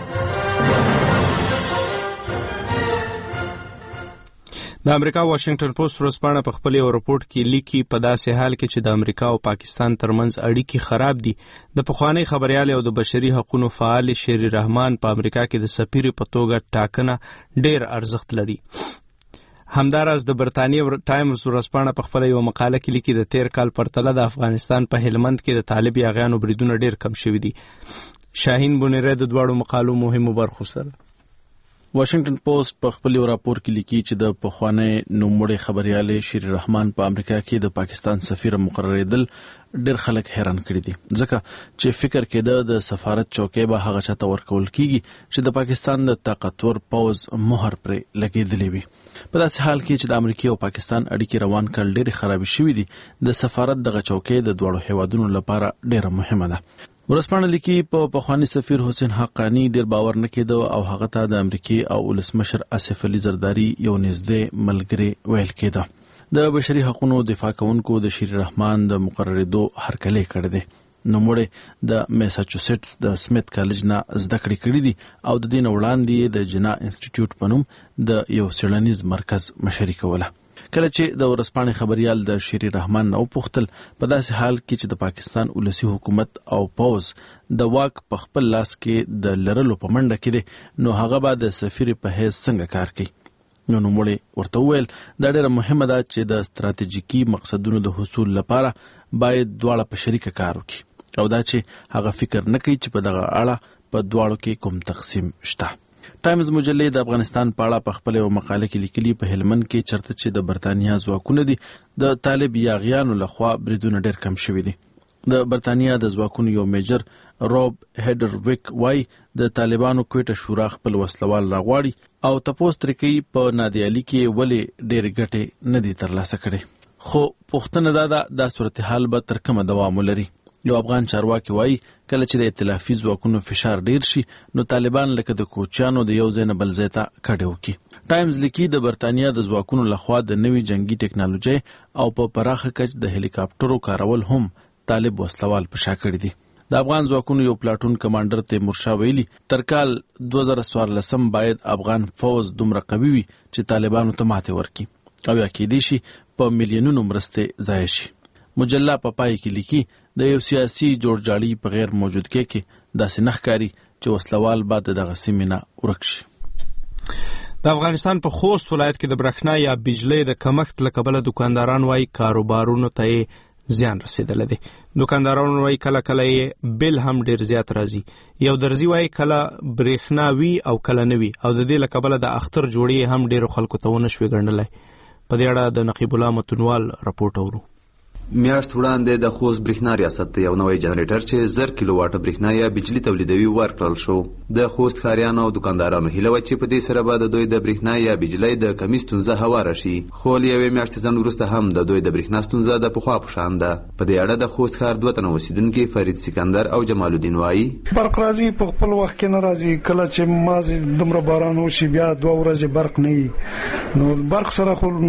د امریکا واشنگټن پوسټ ورځپاڼه په خپل یو رپورت کې لیکي په داسې حال کې چې د امریکا او پاکستان ترمنځ اړیکې خراب دي د پخوانی خبريال او د بشري حقوقو فعال شری رحمان په امریکا کې د سفیر په توګه ټاکنه ډیر ارزښت لري. همداراز د برتانیې ټایمز ورځپاڼه په خپل یو مقاله کې لیکي د تیر کال پرتله د افغانستان په هلمند کې د طالب یاغیانو بریدونه ډیر کم شوي دي. شاهین بونیره د دواړو مقالو مهمو برخو سره. واشنگټن پوسټ په خپل راپور کې لیکي چې د پخوانی نوموړي خبريالې شیر رحمان په امریکا کې د پاکستان سفیر مقرریدل ډېر خلک حیران کړي دي، ځکه چې فکر کېده د سفارت چوکۍ به هغه چاته ورکول کیږي چې د پاکستان د طاقتور پوز مهر پرې لګېدلی وي. په داسې حال کې چې د امریکا او پاکستان اړیکې روان کړل ډېرې خرابې شوې دي، د سفارت دغه چوکۍ د دواړو هیوادونو لپاره ډېره مهمه ده. ورسپانه لیکي په پخوانی سفیر حسین حقانی ډیر باور نه کېده او هغه ته د امریکای او ولسمشر آصف علي زرداری یو نږدې ملګری ویل کېده. د بشري حقوقو دفاع کوونکو د شیر رحمان د مقرریدو هرکلی کړی دی. نوموړی د میساچوسټس د سمیت کالج نه زده کړې کړې دي او د دې نه وړاندې د جنا انسټیټیوټ په نوم د یو څېړنیز مرکز مشري کوله. کله چې د ورسپانې خبريال د شیر رحمان نو پوښتل په داسې حال کې چې د پاکستان ولسی حکومت او پوز د واک په خپل لاس کې د لرلو په منډه کې دي، نو هغه به د سفیر په حیث څنګه کار کوي. نو نوموړی ورته وویل دا ډېره مهمه ده چې د ستراتیژیکي مقصدونو د حصول لپاره باید دواړه په شریکه کار وکړي او دا چې هغه فکر نه کوي چې په دغه اړه په دواړو کې کوم تقسیم شته. ټایمز مجلې د افغانستان په اړه په خپل یو مقاله کې لیکلي په هلمند کې چرته چې د برتانیا ځواکونه دي د طالب یاغیانو لخوا بریدونه ډېر کم شوي دي. د برتانیا د ځواکونو یو میجر روب هیډرویک وای د طالبانو کوټه شورا خپل وسلوال راغواړي او تپوس ترې کوي په نادیالي کې ولې ډېرې ګټې نه دي ترلاسه کړي. خو پوښتنه دا ده دا صورتحال به تر کومه دوام ولري. یو افغان چارواکي وایي کله چې د ائتلافي ځواکونو فشار ډیر شي نو طالبان لکه د کوچیانو د یو ځای نه بل ځای ته کډه وکړي. ټایمز لیکي د برتانیا د ځواکونو لخوا د نوي جنگي ټکنالوژي او په پراخه کچ د هلیکاپټرو کارول هم طالب وسلوال په شا کړی دي. د افغان ځواکونو یو پلاټون کمانډر تیمور شاه ویلي تر کال دوه زره څوارلسم باید افغان فوز دومره قوي وي چې طالبانو ته ماتې ورکړي او یا کېدای شي په میلیونونو مرستې ضایع شي. مجله په پای کې لیکي د یو سیاسي جوړجاړي په غیر موجودګۍ کې داسې نه ښکاري چې وسلوال به د دغه سیمې نه ورک شي. د افغانستان په خوست ولایت کې د برېښنا یا بجلی د کمښت له کبله دکانداران وایي کاروبارونو ته یې زیان رسېدلی دی. دکانداران وایي کله کله یې بل هم ډېر زیات راځي. یو درزي وایي کله برېښنا وي او کله نه وي او د دې له کبله د اختر جوړې هم ډېرو خلکو ته ونه شوې ګڼلی. په دې اړه د نقیب الله متنوال راپورټ اورو. میاشت وړاندې د خوست برېښنا ریاست ته یو نوی جنریټر چې زر کیلو واټه برېښنا یا بجلی تولیدوي ورکړل شو. د خوست ښاریانو او دکاندارانو هیله وه چې په دې سره به د دوی د برېښنا یا بجلی د کمي ستونزه هواره شي، خو له یوې میاشتې ځنډ وروسته هم د دوی د برېښنا ستونزه د پخوا په شان ده. په دې اړه د خوست ښار دوه تنه اوسېدونکي فرید سکندر او جمال الدین وایي برق راځي په خپل وخت کې نه راځي، کله چې مازې دومره باران وشي بیا دوه ورځې برق نه وي. نو برق سره خو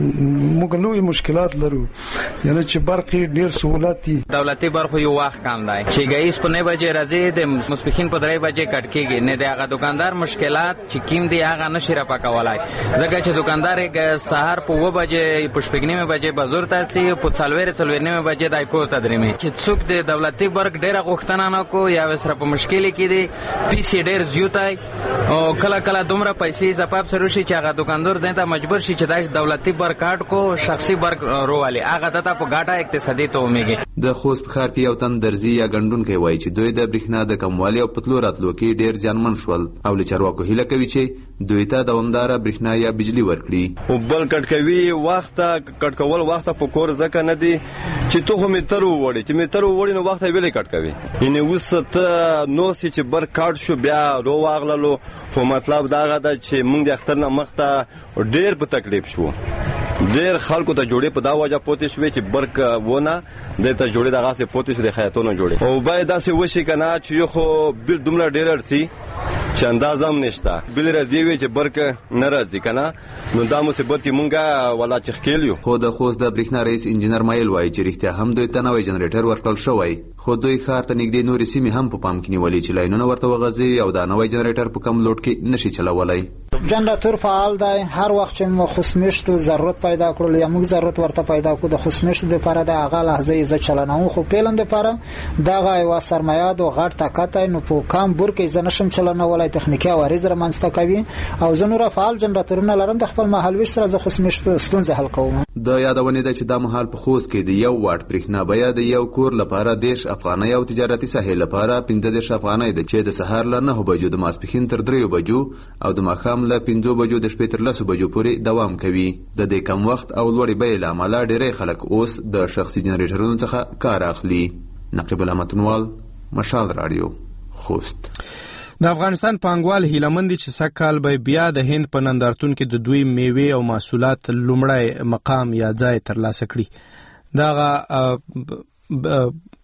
موږ لوی مشکلات لرو، یعنی چې برق ډیر سہولت دي. دولتي برخو یو وخت کم دی چې ګیس په نه بجې راځي د ماسپښین په درې بجې کټ کېږي، نه د هغه دکاندار مشکلات چې کیم دی هغه نشي را پکولای، ځکه چې دکاندار سهار په اوه بجې په شپږ نیمه بجې بازار ته ځي، په څلور څلور نیمه بجې دای کور ته درېمي چې څوک د دولتي برق ډیره غوښتنه نه کو یا سره په مشکل کې دي پیسې ډیر زیاتای او کله کله دومره پیسې زپاب سره شي چې هغه دکاندار دته مجبور شي چې د دولتي برق کارت کو شخصي برق روالي هغه دته په ګاټه اقتصادي ته ومېږي. د خوست په ښار کې یو تن درزي یا ګنډونکی وایي چې دوی د برېښنا د کموالي او پتلو راتلو کې ډېر زیانمن شول او له چارواکو هیله کوي چې دوی ته دوامداره برېښنا یا بجلی ورکړي. او بل کټ کوي وخت کټ کول وخت په کور ځکه نه دی چې ته هم تر وړي چې مې تر وړي نو وخت ویلې کټ کوي. یعنی وسته نو چې بر کارت شو بیا رو واغللو، خو مطلب دا غدا چې موږ د اختر نه مخته ډېر په تکلیف شو. ډېر خلکو ته جوړې په دا وجه پوتې شوې چې برق ونه د ته جوړې دغه سه پوتې شوې د خیاطونو جوړې او باید داسې وشي کنه چې خو بل دومره ډېر ارسي چې اندازه هم نشته بل راځي وي چې برق نه راځي کنه نو دا مصیبت کې مونږه ولا چې خېلیو. خو د خوست د برېښنا رئیس انجنیر مایل وایي چې رښتیا هم دوی ته نوی جنریټر ورکړل شوی، خو دوی ښار ته نږدې نورې سیمې هم په پام کې نیولې چې لاینونه ورته وغځوي او دا نوی جنریټر په کم لوډ کې نشي چلولی. جنراتور فعال دی، هر وخت چې مو خوسمشت ضرورت پیدا کړل یا موږ ضرورت ورته پیدا کړو د خوسمشت لپاره د هغه لحظه یې ز چلناو، خو پیلم لپاره دغه یو سرمایه د غټ طاقت نه په کم بور کې ز نشم چلنولای تخنیکی عوارض رامنځته کوي او زه نور فعال جنراتورونه لرم د خپل محل وش سره ز خوسمشت ستونزه حل کوم. د یادونې ده چې دا مهال په خوست کې د یو واټ برېښنا بیه د یو کور لپاره دېرش افغانۍ او تجارتي ساحې لپاره پنځه دېرش افغانۍ ده چې د سهار له نهو بجو د ماسپښین تر دریو بجو او د ماښام له پنځو بجو د شپې تر لسو بجو پورې دوام کوي. د دې کم وخت او لوړې بیې له امله ډېری خلک اوس د شخصي جنریټرونو څخه کار اخلي. نقیب الله متنوال، مشال راډیو، خوست. د افغانستان پانګوال هیلهمند دي چې سږکال به بیا د هند په نندارتون کې د دوی میوې او محصولات لومړی مقام یا ځای ترلاسه کړي. دغه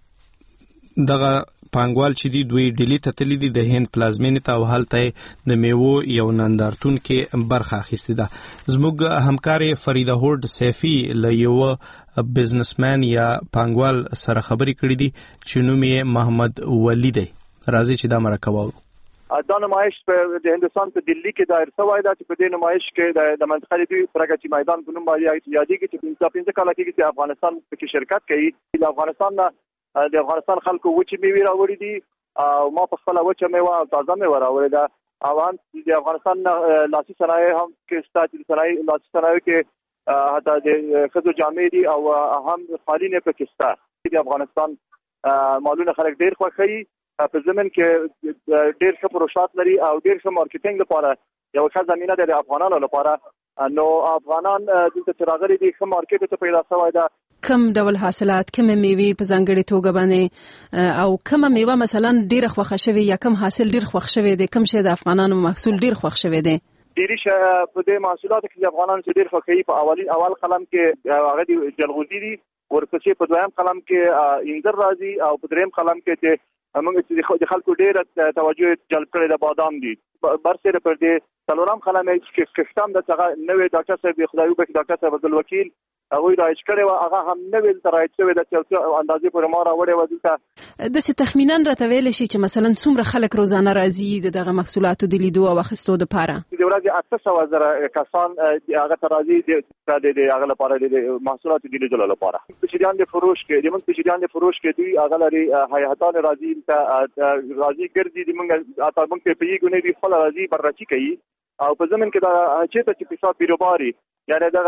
دغه پانګوال چې دي دوی ډیلی ته تللي دي د هند پلازمینې ته او هلته د میوو یو نندارتون کې برخه اخیستې ده. زموږ همکار فریده هوډ سیفي له یوه بزنسمین یا پانګوال سره خبرې کړې دي چې نوم یې محمد ولی دی. راځي چې دا مرکه واورو. دا نمایش په د هندستان په دلی کې دایر شوی دی چې په دې نمایش کې د منطقې د پرګتی میدان په نوم باندې یادېږي چې پنځه پنځه کاله کې چې افغانستان په شرکت کوي. د افغانستان د افغانستان خلکو وچې میوې راوړي دي او ما په خپل وچه میوه او تازه میوه راوړې ده. او هم د افغانستان لاسي صنایع هم کې ستاسو صنایع لاسي صنایع کې حتی د خزو جامې دي او هم قالینې په کې ستاسو د افغانستان مالونه خلک ډیر خوښوي. په زمين کې ډېر ښه پروژات لري او ډېر ښه مارکیټینګ لپاره یو ښه زمينه ده د افغانانو لپاره. نو افغانان دلته راغلي دي ښه مارکیټ ته پیدا شوی ده. کوم ډول حاصلات، کوم میوې په ځانګړي توګه باندې او کوم میوه مثلا ډېر خوښه شوی یا کوم حاصل ډېر خوښ شوی دی، کوم شی د افغانانو محصول ډېر خوښ شوی دی؟ ډېری شی په دې محصولاتو کې افغانان چې ډېر خوښوي په اولین اول قلم کې هغه د جلغوزي دي، ورپسې په دویم قلم کې انځر راځي او په دریم قلم کې چې موږ چې د خلکو ډېر توجه جلب کړي د بادام دي. برسره پر دې څلورم قلم کې کښتام د څنګه نوې ډاکټر صاحب خدای وبخښي ډاکټر صاحب عبد الوکیل هغه رایج کړي و هغه هم نوې ترایج شوی د څو اندازې پر ما راوړې و دلته. د څه تخمینا راته ویل شي چې مثلا څومره خلک روزانه راځي دغه محصولاتو د لیدو او اخیستو لپاره؟ د ورځې اته سوه زره کسان هغه ته راځي د هغه لپاره د محصولاتو د لیدلو لپاره. پېچیدان د فروش کې د موږ پېچیدان د فروش کې دوی هغه لري هیئتان راځي ته راځي ګرځي د موږ اته موږ په پیګونه دي خپل راځي بررسي کوي او په زمين کې دا چې ته چې په بیروباري یعنی دا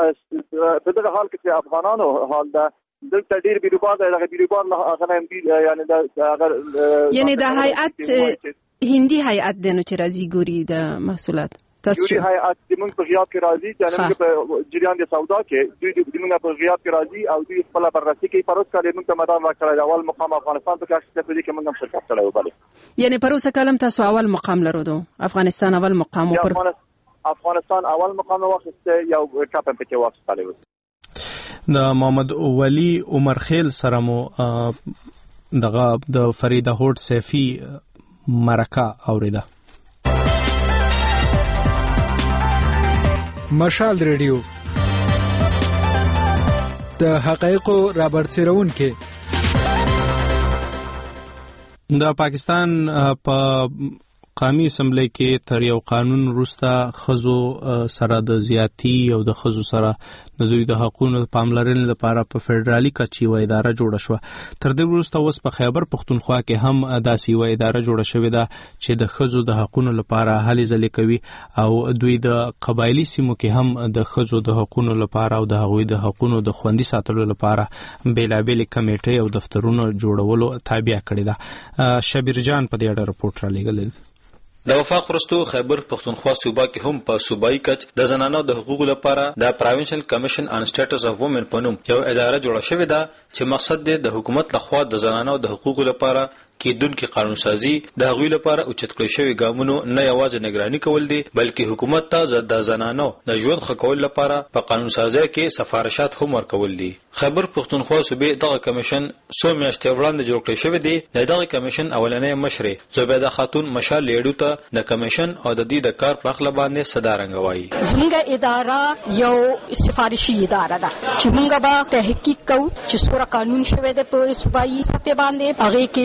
په دغه حال کې افغانانو حال دا دلته ډیر بیروبار دی. دغه بیروبار هغه هم یعنی دا اگر یعنی دا هیئت هندي هیئت دنه چې راځي ګوري د محصولات تاسو چې هیئت د موږ په غیاب کې راځي چې موږ په جریان د سودا کې دوی د موږ په غیاب کې راځي او دوی خپل بررسي کوي. پروس کال موږ ته مدام راکړی اول مقام افغانستان ته کې چې په دې کې موږ هم شرکت کړی وباله. یعنی پروس کالم تاسو اول مقام لرودو افغانستان اول مقام پر افغانستان اول مقام واخیسته یو کاپ په کې واخیستلی و. د محمد ولی عمر خیل سره مو دغه د فریده هوډ سیفي مرکه اوریده. مشال ریډیو د حقایقو رابرسېرون کې د پاکستان په قومي اسمبلی کې تر یو قانون وروسته خزو سره د زیاتی او د خزو سره د دوی د حقوقو پاملرنې لپاره په فدرالي کچ یو اداره جوړه شوه. تر دې وروسته اوس په خیبر پښتونخوا کې هم داسې یو اداره جوړه شوې ده چې د خزو د حقوقو لپاره هلې ځلې کوي او دوی د قبایلی سیمو کې هم د خزو د حقوقو لپاره او د هغوی د حقوقو د خوندي ساتلو لپاره بیلابېلې کمیټې او دفترونه جوړولو تابع کړي ده. شبیر جان په دې اړه رپورټ را لېږلی دی. د وفاق وروسته خیبر پښتونخوا صوبه کې هم په صوبایي کچ د زنانو د حقوقو لپاره د پروینشل کمیشن ان سټیټس اف وومن په نوم یو اداره جوړه شوې ده چې مقصد دی د حکومت لخوا د زنانو د حقوقو لپاره کېدونکي قانون سازي د هغوی لپاره اوچت کړی شوی ګامونو نه یوازې نگراني کول دي بلکې حکومت ته د زنانو د ژوند ښه کول لپاره په قانون سازي کې سفارشات هم ورکول دي. خیبر پښتونخوا صوبې دغه کمیشن څو میاشتې وړاندې جوړ کړی شوی دی. د دغه کمیشن اولنۍ مشرې زبیده خاتون مشال لیډو ته د کمیشن او د دې د کار په اړه باندې صدارنګ وایي. زموږ اداره یو سفارشي اداره ده چې موږ به تحقیق کوو چې څومره قانون شوی دی په صوبایي سطح باندې هغه کې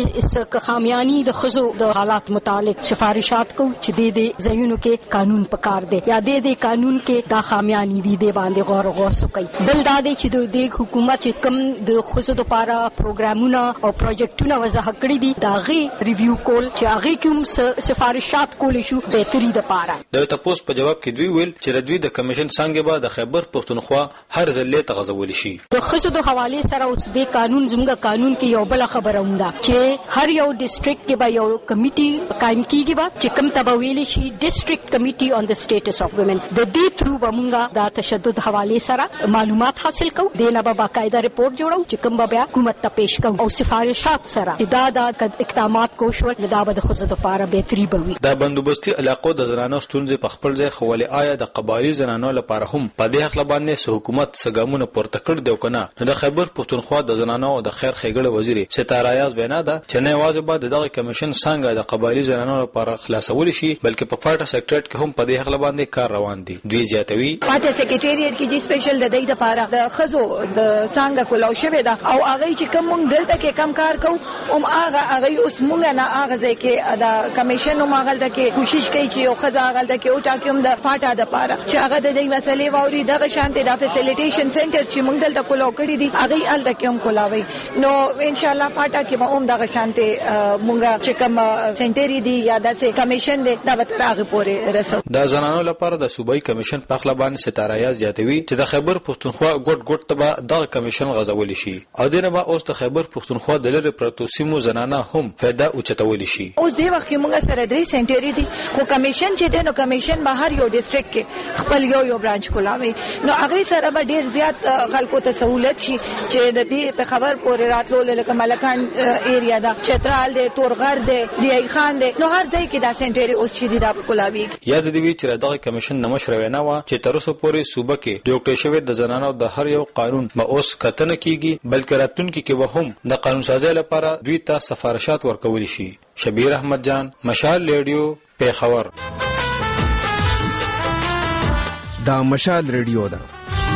د خامیانی د خزو د حالات متعلق سفارشات کو چې د دې ځایونو کې قانون پکار دی یا د دې قانون کې دا خامیانی دي د باندې غور غوس کوي. بل دا دی چې د حکومت چې کم د خزو لپاره پروګرامونه او پروجیکټونه وضع کړی دي دا غي ریویو کول چې هغه کوم سفارشات کول شو بهتري د پاره. د تاسو په جواب کې دوی ویل چې دوی د کمیشن څنګه به د خیبر پختونخوا هر ځلې تغزول شي. د خزو د حواله سره اوس به قانون زموږ قانون کې یو بل خبره ونده چې هر یو ډیسټریکټ کې به یو کمیټي قائم کیږي به چې کوم تبویل شي ډیسټریکټ کمیټي on the status of women. د دې تھرو بمونګه د تشدد حواله سره معلومات حاصل کو دینه به باقاعده ریپورت جوړو چې کوم به حکومت ته پیش کوو او سفارشات سره دا د اقدامات کوشش د دابه د خزو لپاره بهتري بوي. د بندوبستي علاقو د زنانو ستونزې په خپل ځای خوالي آیا د قبایلی زنانو لپاره هم په دې حق باندې حکومت سګامونه پورته کړ دی کنه. د خیبر پختونخوا د زنانو او د خیر خېګړه وزیر ستاره یاز بینا ده چې نه واجب به دغه کمیشن څنګه د قبایلی زنانو لپاره خلاصول شي بلکې په پارټ سیکریټریټ کې هم په دې حق باندې کار روان دي. دوی زیاتوي پارټ سیکریټریټ کې چې سپیشل د دې لپاره د خزو د څنګه کولاو شوی دا او هغه چې کوم مونږ دلته کې کم کار کوو هم هغه هغه اوس مونږ نه هغه ځکه د کمیشن نو ماغل دکې کوشش کوي چې یو خزا هغه دکې او ټاکم د پارټا د لپاره چې هغه د دې مسلې ووري دغه شانته د فیسیلیټیشن سنټرز چې مونږ دلته کولاو کړی دي هغه ال دکې هم کولاوي نو ان شاء الله پارټا کې به هم دغه شانته مونږ چې کوم سنټری دي یا د کمیشن دی دا به تر هغه پورې رسو. د زنانو لپاره د صوبایي کمیشن په خپل باندې ستاره یا زیاتوي چې د خیبر پختونخوا ګډ ګډ تبع دغه کمیشن غزول شي او دنه به اوس د خیبر پختونخوا د لری پروتو سیمو زنانه هم فایده اوچتول شي. اوس دی وخت موږ سره درې سنټری دي خو کمیشن چې دی نو کمیشن به هر یو ډیسټریکټ کې خپل یو یو برانچ کولاوي نو هغه سره به ډیر زیات خلکو ته سہولت شي چې د دې په خبر پورې راتلو لکه ملکان ایریا دا چترال دی تورغر دی دی خان دی نو هر ځای کې دا سنټری اوس چې دی دا کولاوي. یاد دی وی چې دغه کمیشن نمشر وینا وا چې تر اوسه پورې صوبه کې د یو شوی د زنانو د هر یو قانون به اوس کتنه کیږي بلکې راتلونکي کې به هم د قانون سازي لپاره دوی ته سفارشات ورکول شي. شبیر احمد جان مشال ریډیو پیښور. دا مشال ریډیو ده.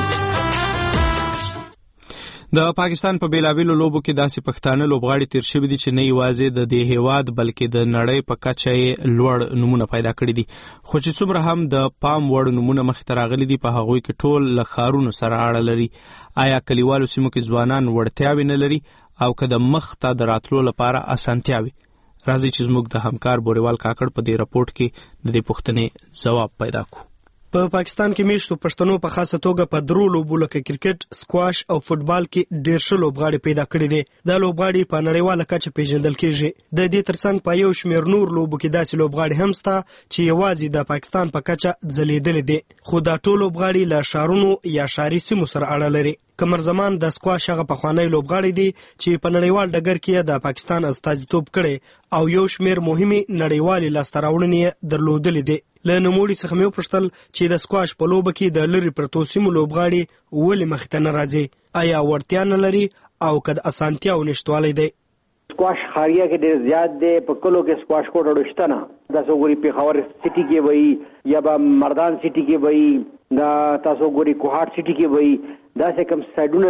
د پاکستان په بیلابیلو لوبو کې داسې پښتانه لوبغاړي تیر شوي دي چې نه یوازې د دې هیواد بلکې د نړۍ په کچه یې لوړ نمونه پیدا کړي دي خو چې څومره هم د پام وړ نمونه مخې ته راغلي دي په هغوی کې ټول له ښارونو سره اړه لري. آیا کلیوالو سیمو کې ځوانان وړتیاوې نه لري او که د مخ ته د راتلو لپاره اسانتیاوې؟ راځي چې زموږ د همکار بوریوال کاکړ په دې راپورټ کې د دې پوښتنې ځواب پیدا کړو. په پاکستان کې میشتو پښتنو په خاصه توګه په درو لوبو لکه کرکټ، سکواش او فوتبال کې ډېر ښه لوبغاړي پیدا کړي دي. دا لوبغاړي په نړیواله کچه پیژندل کېږي. د دې ترڅنګ په یو شمېر نور لوبو کې داسې لوبغاړي هم شته چې یوازې د پاکستان په کچه ځلیدلي دي خو دا ټول لوبغاړي له ښارونو یا ښاري سیمو سره اړه لري. کمر زمان د سکواش هغه پخوانی لوبغاړی دی چې په نړیوال ډګر کې د پاکستان استازیتوب کړي او یو شمېر مهمې نړیوالې لاسته راوړنې درلودلې دي. له نوموړي څخه مې وپوښتل چې د سکواش په لوبه کې د لرې پرتو سیمو لوبغاړي ولې مخې ته نه راځي؟ آیا وړتیا نه لري او که د اسانتیاو نشتوالی دی؟ سکواش خاریه کې ډېر زیات دی. په کلو کې سکواش کوټ اړوشته نه تاسو ګوري پیښور سټي کې وایي یا به مردان سټي کې وایي دا تاسو ګوري کوهاټ سټي کې وایي داسې کوم سایډونه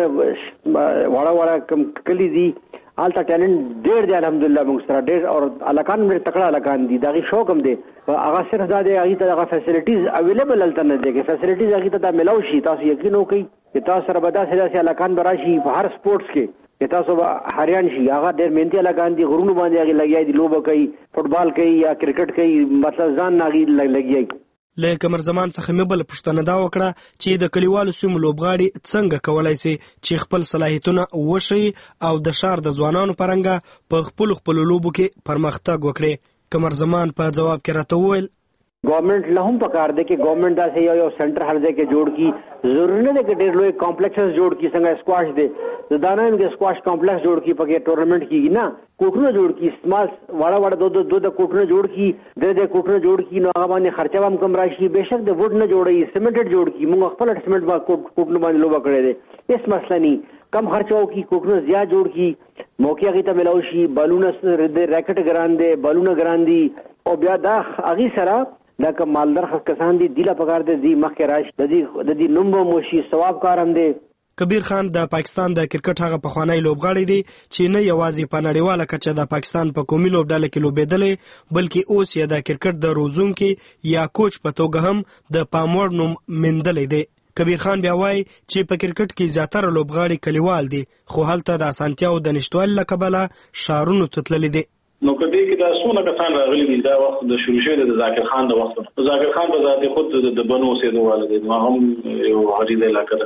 وړه وړه کوم کلی دي هلته ټیلنټ ډېر دی الحمدلله موږ سره ډېر او هلکان ډېر تکړه هلکان دي د هغې شوق هم دی. هغه صرف دا دی هغې ته دغه فیسیلیټیز اویلیبل هلته نه دی که فیسیلیټیز هغې ته دا میلاو شي تاسو یقین وکړئ چې تاسو سره به داسې داسې هلکان به راشي په هر سپورټس کې چې تاسو به حیران شي. هغه ډېر محنتي هلکان دي غرونو باندې هغې لګیا دي لوبه کوي فوټبال کوي یا کرکټ کوي مطلب ځان نه هغې لګیا دي. له کمر زمان څخه مې بل پوښتنه دا وکړه چې د کلیوالو سیمو لوبغاړي څنګه کولای شي چې خپل صلاحیتونه وښیي او د ښار د ځوانانو په رنګه په خپلو خپلو لوبو کې پرمختګ وکړي. کمر زمان په جواب کې راته وویل گورنمنٹ له هم پکار دی چې گورنمنٹ داسې یو یو سنټر هر ځای کې جوړ کړي. ضروري نه دی چې ډېر لوی کمپلیکسز جوړ کړي څنګه سکواش دی د دا نه چې سکواش کمپلیکس جوړ کړي پکې ټورنمنټ کېږي نه کوټونه جوړ کړي سمال واړه واړه دو دو د کوټونه جوړ کړي د دې کوټونه جوړ کړي نو هغه باندې خرچه هم کم راشي. بهشک د وډ نه جوړي سیمنټډ جوړ کړي موږ خپل سیمنټ باندې کوټونه باندې لوبه کړې دي هیڅ مسله نه کم خرچو کی کوټونه زیات جوړ کړي موقع هغې ته میلاو شي بالونه ریکټ ګران دی بالونه ګران دي او بیا دا هغې سره دا که مالدار کسان دي دیله پکار دي دی مخکې راشي د دې د دې نوم به مو شي ثواب کار هم دی کبیر خان د پاکستان د کرکټ هغه پخوانی لوبغاړی دی چې نه یوازې په نړیواله کچه د پاکستان په قومي لوبډله کې لوبېدلی بلکې اوس یې د کرکټ د روزونکي یا کوچ په توګه هم د پام وړ نوم موندلی دی. کبیر خان بیا وایي چې په کرکټ کې زیاتره لوبغاړي کلیوال دي خو هلته د اسانتیاو د نشتوالي له کبله ښارونو ته تللي دي. نو کدی کې دا څونه کسان راغلي دي دا وخت د شروع شوی د ذاکر خان د وخت ذاکر خان په ذات خود د بنو سیدو والد ما هم یو حدیث علاقه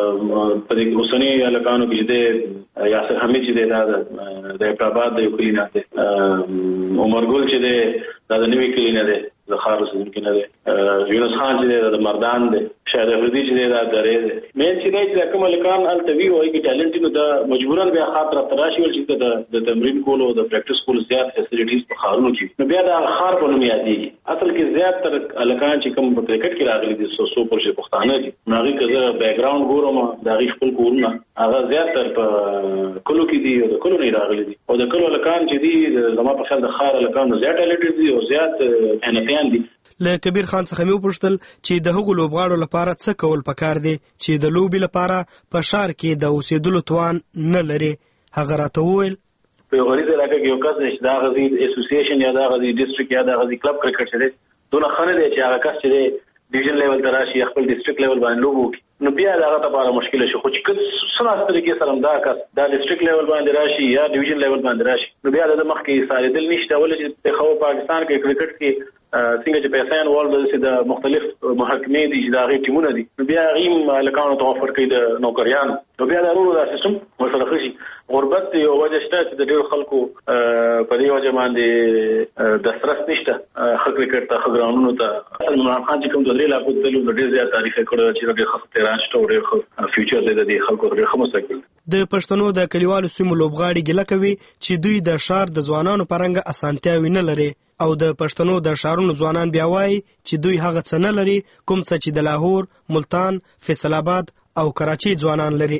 په دې اوسنی علاقانو کې د یاسر حمید چې د د پراباد د کلینه ده عمر ګل چې د د نوې کلینه ده د خارس کې نه ده یونس خان چې د مردان ده شاید افریدي چې دا درې ده مې چې د کوم لکان التوی وایي چې ټالنت نو د مجبورن بیا خاطر تراشي ول چې د د تمرین کولو د پریکټیس کولو زیات فیسیلیټیز په خارونو کې نو بیا د خار په نوم یادېږي. اصل کې زیات تر لکان چې کوم په کرکټ کې راغلي دي سو سو پر شي پښتانه دي ناغي کزه بیک ګراوند ګورم دا غي خپل کورونه هغه زیات تر په کلو کې دي او د کلو نه راغلي دي او د کلو لکان چې دي زما په خیال د خار لکان زیات ټالنټ دي او زیات انفیان دي. له کبیر خان څخه مې وپوښتل چې د هغو لوبغاړو لپاره څه کول پکار دي چې د لوبې لپاره په ښار کې د اوسېدلو توان نه لري. هغه راته وویل په غریزه راکه یو کس نشته دا غزي اسوسییشن یا دا غزي ډیسټریکټ یا دا غزي کلب کرکټ چې دونه خنه دي چې هغه کس چې ډیویژن لیول ته راشي خپل ډیسټریکټ لیول باندې لوبو نو بیا دا هغه لپاره مشکل شي خو چې کله سره طریقې سره دا کس دا ډیسټریکټ لیول باندې راشي یا ډیویژن لیول باندې راشي نو بیا د مخ کې ساري دل نشته ولې چې خو پاکستان کې کرکټ کې څنګه چې پیسان وال د مختلف محکمې دي چې دا غي ټیمونه دي نو بیا غیم لکانو ته افر کوي د نوکریان نو بیا ضروري دا سیستم ورسره خشي غربت یو وجه شته چې د ډېر خلکو په دې وجه باندې د سترس نشته خلک کرکټ ته غراونو ته اصل عمران خان چې کوم د ریل اپو تلو د ډېر زیات تاریخ کړو چې د خپل ترانشټ او ډېر فیوچر د دې خلکو ډېر خمسه د پښتنو د کلیوالو سیمو لوبغاړي ګله کوي چې دوی د شار د ځوانانو پرنګ اسانتیاوي نه لري او د پښتنو د شارونو ځوانان بیا وایي چې دوی هغه څه نه لري کوم څه چې د لاهور، ملتان، فیصل آباد او کراچي ځوانان لري.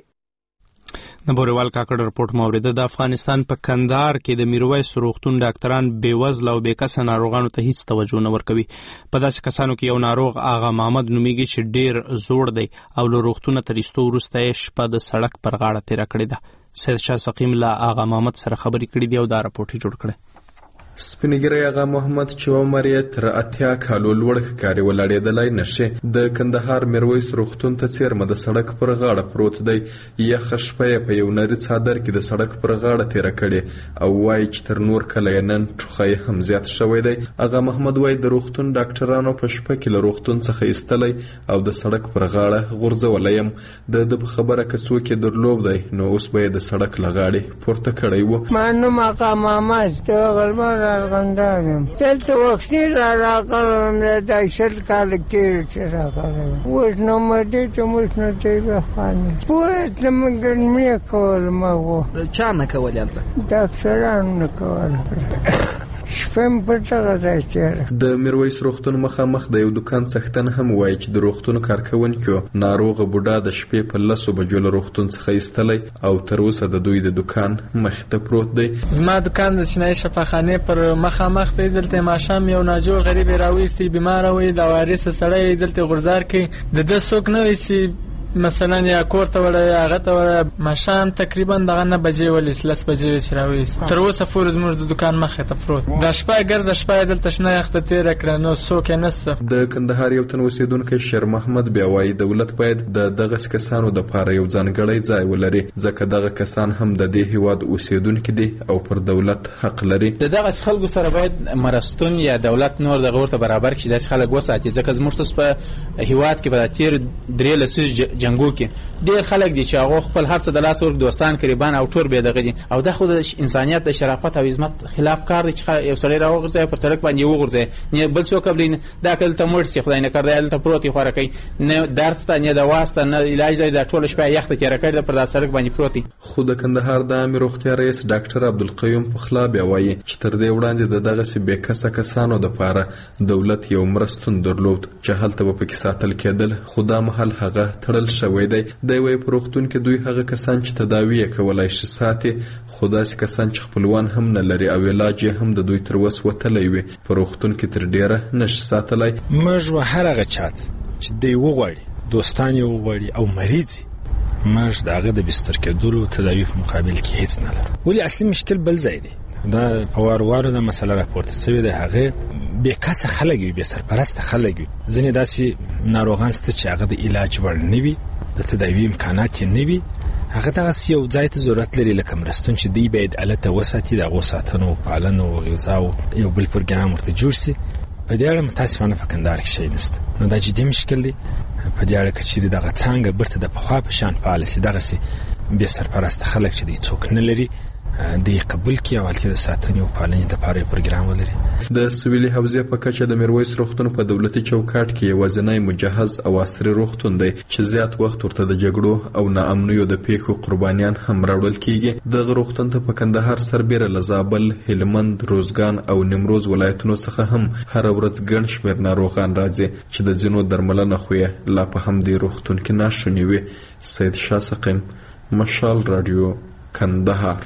د بوریوال کاکړ رپورټ موریده د افغانستان په کندهار کې د میرویس روغتون ډاکټران بېوزله او بېکسه ناروغانو ته هیڅ توجه نه ورکوي. په داسې کسانو کې یو ناروغ آغا محمد نومیږي چې ډېر زوړ دی او له روغتونه تر ایستو وروسته یې شپه د سړک پر غاړه تېره کړې ده. سید شاه سقیم له آغا محمد سره خبرې کړې دي او دا رپورټ یې جوړ کړی. سپینګری آغا محمد چې عمر یې تر اتیا کالو لوړ ښکاري ولاړېدلی نشي د کندهار میرویس روغتون ته څیرمه د سړک پر غاړه پروت دی. یخه شپه یې په یو نري څادر کې د سړک پر غاړه تیره کړې او وایي چې تر نور کله یې نن ټوخی هم زیات شوی دی. آغا محمد وایي د روغتون ډاکټرانو په شپه کې له روغتون څخه ایستلی او د سړک پر غاړه غورځولی یم. د ده په خبره که څوک یې درلوب دی نو اوس به یې د سړک له غاړې پورته کړی و. ما نوم آغا محمد د ارغندایم دلته وختي را راغلم دا شل کال کې چې راغلم اوس نو مده چې موږ نه دی بخانه پوهه ته موږ نه کول ما وو چا نه کول هلته ډاکټران نه کول شپم په څه راځي. د میرویس روغتون مخامخ د یو دکان څښتن هم وایي چې د روغتون کارکونکو ناروغه بوډا د شپې په لسو بجو له روغتون څخه ایستلی او تر اوسه د دوی د دکان مخ ته پروت دی. زما دکان د چینایي شفاخانې پر مخامخ دی. دلته ماښام یو ناجوړ غریب راویستی بیماره وي د وارثه سړی دلته غورځار کوي د ده څوک نه وي چې مثلا یا کور ته وړه یا هغه ته وړه ماښام تقریبا دغه نه بجې ولیس لس بجې وې چې راویست تر اوسه پورې زموږ د دکان مخې ته پروت دا شپه ګرده شپه یې دلته شنه یخته تېره کړه نو څوک یې نسته. د کندهار یو تن اوسېدونکی شیر محمد بیا وایي دولت باید د دغسې کسانو دپاره یو ځانګړی ځای ولري ځکه دغه کسان هم د دې هېواد اوسېدونکي دي او پر دولت حق لري. د دغسې خلکو سره باید مرستون یا دولت نور دغه ورته برابر کړي داسې خلک وساتي ځکه زموږ تاسو په هېواد کې به د تېر درې لسیزو جنګو کې ډېر خلک دي چې هغه خپل هر څه د لاس ورک دوستان قریبان او ټول بې دغه دي او دا خو د انسانیت د شرافت او عظمت خلاف کار دی چې یو سړی راوغورځوي پر سړک باندې وغورځوي نه بل څوک بل دا کله ته مړ شي خدای نه کړی هلته پروت یې خواره کوي نه درد شته نه دوا شته نه علاج دی دا ټوله شپه یخته تېره کړې ده پر دا سړک باندې پروت دی. خو د کندهار د عامې روغتیا رئیس ډاکټر عبدالقیوم پخلا بیا وایي چې تر دې وړاندې د دغسې بېکسه کسانو دپاره دولت یو مرستون درلود چې هلته به پکې ساتل کېدل خو دا مهال هغه تړل شوی دی. دی وایي په روغتون کې دوی هغه کسان چې تداوي یې کولی شي ساتي خو داسې کسان چې خپلوان هم نه لري او علاج یې هم د دوی تر وس وتلی وي په روغتون کې تر ډېره نشي ساتلی. موږ و هر هغه چاته چې دی وغواړي دوستان یې وغواړي او مریض موږ د هغه د بستر کېدلو تداوی په مقابل کې هیڅ نه لرو. ولې اصلي مشکل بل ځای دی. دا په وار وار د مسله راپورته شوې ده، هغه به کاسه خلک وي، به سرپرست خلک وي. ځینې داسې ناروغان ست چې هغه د علاج وړ نه وي، د تداوی امکانات نه وي، هغه دغه یو ځای ته ضرورت لري لکه مرستون چې دی باید الته وساتي، د هغو ساتنه او پالنه او غذا او یو بل پروګرام ورته جوړ شي. په دې اړه متاسفانه په کندهار کې شی نشته. نو دا جدي مشکل دی. په دې اړه چې دغه څنګه برته د پخوا په شان فعال شي، دغه سي به سرپرست خلک چې دی څوک نه لري د قبول کې او د ساتنې او پالنې لپاره پروګرام ولري. د سویلي حوزې په کچه د میرویس روغتون په دولتي چوکاټ کې یوازینی مجهز او عصري روغتون دی چې زیات وخت ورته د جګړو او ناامنیو د پیښو قربانیان هم راوړل کیږي. د روغتون ته په کندهار سربېره له زابل، هلمند، روزګان او نیمروز ولایتونو څخه هم هر ورځ ګڼ شمېر ناروغان راځي چې د ځینو درملنه خو یې لا په همدې روغتون کې ناشونې وي. سید شاه سقیم، مشال رادیو، کندهار.